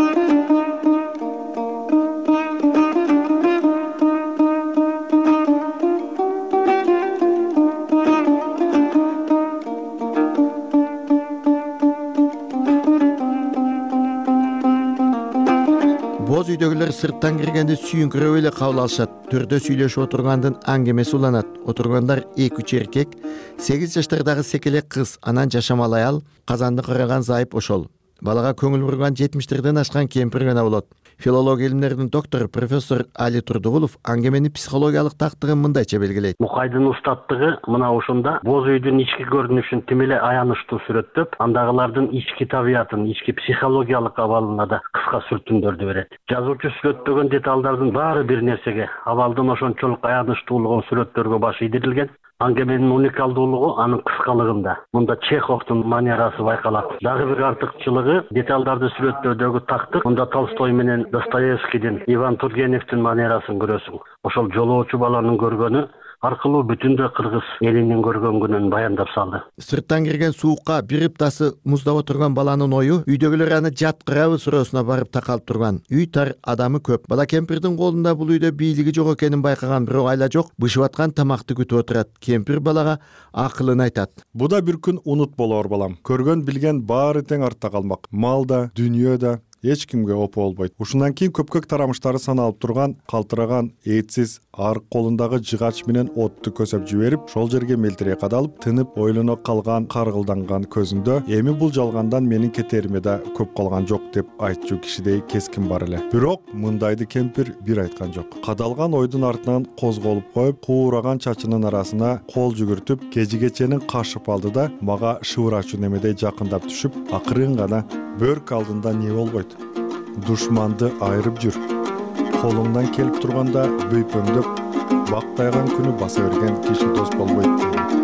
Боз үйдөгүлөр сырттан киргенде сүйүнкүрөп эле кабыл алышат. Төрдө сүйлөшүп отургандын аңгемеси уланат. Отургандар 2-3 эркек, 8 жаштардагы секелек кыз, анан жашамал аял, казанды караган зайып ошол. Балага көңүл бурган 70-терден ашкан кемпир гана болот. Филология илимдеринин доктору профессор Али Турдугулов аңгеменин психологиялык тактыгын мындайча белгилейт. Мукайдын устаттыгы мына ошондо боз үйдүн ички көрүнүшүн тим эле аянычтуу сүрөттөп, андагылардын ички табиятын, ички психологиялык абалына да кыска сүртүндөрдү берет. Жазуучу сүрөттөгөн деталдардын баары бир нерсеге, абалдын ошончолук аянычтуулугун сүрөттөргө баш ийдирилген. Аңгеменин уникалдуулугу анын кыскалыгында. Мында Чеховдун манерасы байкалат. Дагы бир артыкчылыгы деталдарды сүрөттөөдөгү тактык. Мында Толстой менен Достоевскийдин, Иван Тургеневдин манерасын көрөсүң. Ошол жолоочу баланын көргөнү аркылуу бүтүндөй кыргыз элинин көргөн күнүн баяндап салды. Сырттан кирген суукка бир ыптасы муздап отурган баланын ою үйдөгүлөр аны жаткырабы суроосуна барып такалып турган. Үй тар, адамы көп. Бала кемпирдин колунда бул үйдө бийлиги жок экенин байкаган, бирок айла жок, бышып аткан тамакты күтүп отурат. Кемпир балага акылын айтат. Бу да бир күн унут болор балам. Көргөн билген баары тең артта калмак. Мал да, дүйнө да эч кимге опо болбойт. Ушундан кийин көпкөк тарамыштары саналып турган, калтыраган, этсиз арк колундагы жыгач менен отту көсөп жиберип, шол жерге мелтирей кадалып, тынып ойлоно калган каргылданган көзүндө эми бул жалгандан менин кетериме да көп калган жок деп айтчу кишидей кескин бар эле. Бирок мындайды кемпир бир айткан жок. Кадалган ойдун артынан козголуп коюп, куураган чачынын арасына кол жүгүртүп, кежигеченин кашып алды да мага шыбырачу немедей жакындап түшүп, акырын гана бөрк алдында не болбойт? Душманды айырып жүр. Колуңдан келип турганда бөйпөңдөп, бактайган күнү баса берген киши дос болбойт дейм.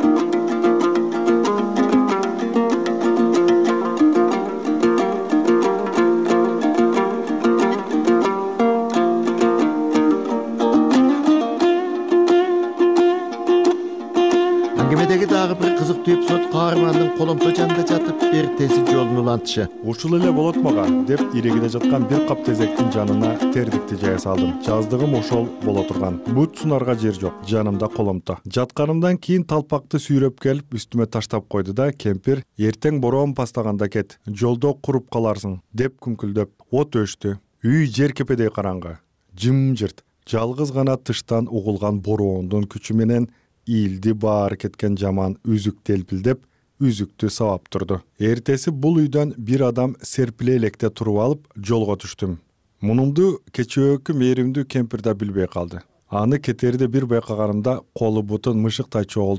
Аңгемедеги дагы бир кызыктуу эпизод каармандын коломто жанында жатып эртеси жолун улантышы. Ушул эле болот мага деп ирегиде жаткан бир кап тезектин жанына тердикти жая салдым. Жаздыгым ошол боло турган. Бут сунарга жер жок. Жанымда коломто. Жатканымдан кийин талпакты сүйрөп келип үстүмө таштап койду да кемпир эртең бороон пастаганда кет. Жолдо куруп каларсың деп күңкүлдөп от өчтү. Үй жер кепедей караңгы. Жымжырт. Жалгыз гана тыштан угулган бороондун күчү менен ийилди баар кеткен жаман үзүк телпилдеп, үзүктү сабап турду. Эртеси бул үйдөн бир адам серпиле электе туруп алып жолго түштүм. Мунумду кечөөкү мээримдүү кемпир да билбей калды. Аны кетерде бир байкаганымда колу бутун мышыктай чогултуп,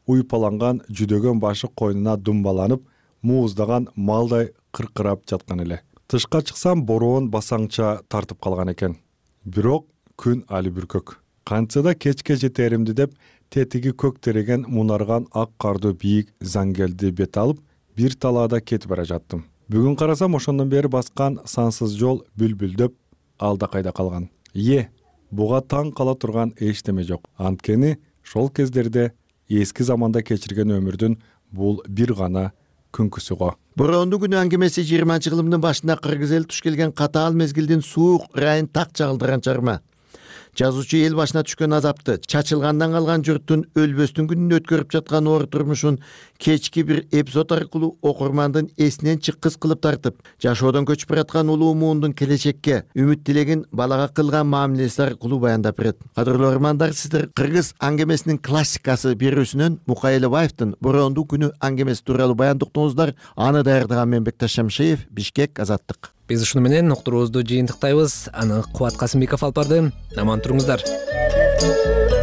уйпаланган жүдөгөн башы койнуна думбаланып, мууздаган малдай кыркырап жаткан эле. Тышка чыксам бороон басаңча тартып калган экен. Бирок күн али бүркөк. Кантса да кечке жетеримди деп тетиги көк тереген мунарган ак карды бийик заңгелди бет алып, бир талаада кетип бара жаттым. Бүгүн карасам ошондон бери баскан сансыз жол бүлбүлдөп алда кайда калган. Буга таң кала турган эчтеме жок. Анткени шол кездерде эски заманда кечирген өмүрдүн бул бир гана күнкүсү го. Бороондун күнү аңгемеси 20-жылымдын башында кыргыз эл туш келген катаал мезгилдин суук райын так чагылдырган чарма. Жазуучу эл башына түшкөн азапты, чачылгандан калган журттун өлбөстүн күнүн өткөрүп жаткан оор турмушун кечки бир эпизод аркылуу окурмандын эсинен чыккыс кылып тартып, жашоодон көчүп бараткан улуу муундун келечекке үмүт тилегин балага кылган мамилеси аркылуу баяндап берет. Кадырлуу окурмандар, сиздер кыргыз аңгемесинин классикасы берүүсүнөн Мукай Элебаевдин Бороондун күнү аңгемеси тууралуу баян уктуңуздар. Аны даярдаган мен Бекташ Шамшиев, Бишкек, Азаттык. Биз ушуну менен уктуруубузду жыйынтыктайбыз. Аны Кубат Касымбеков алып барды. Аман туруңуздар.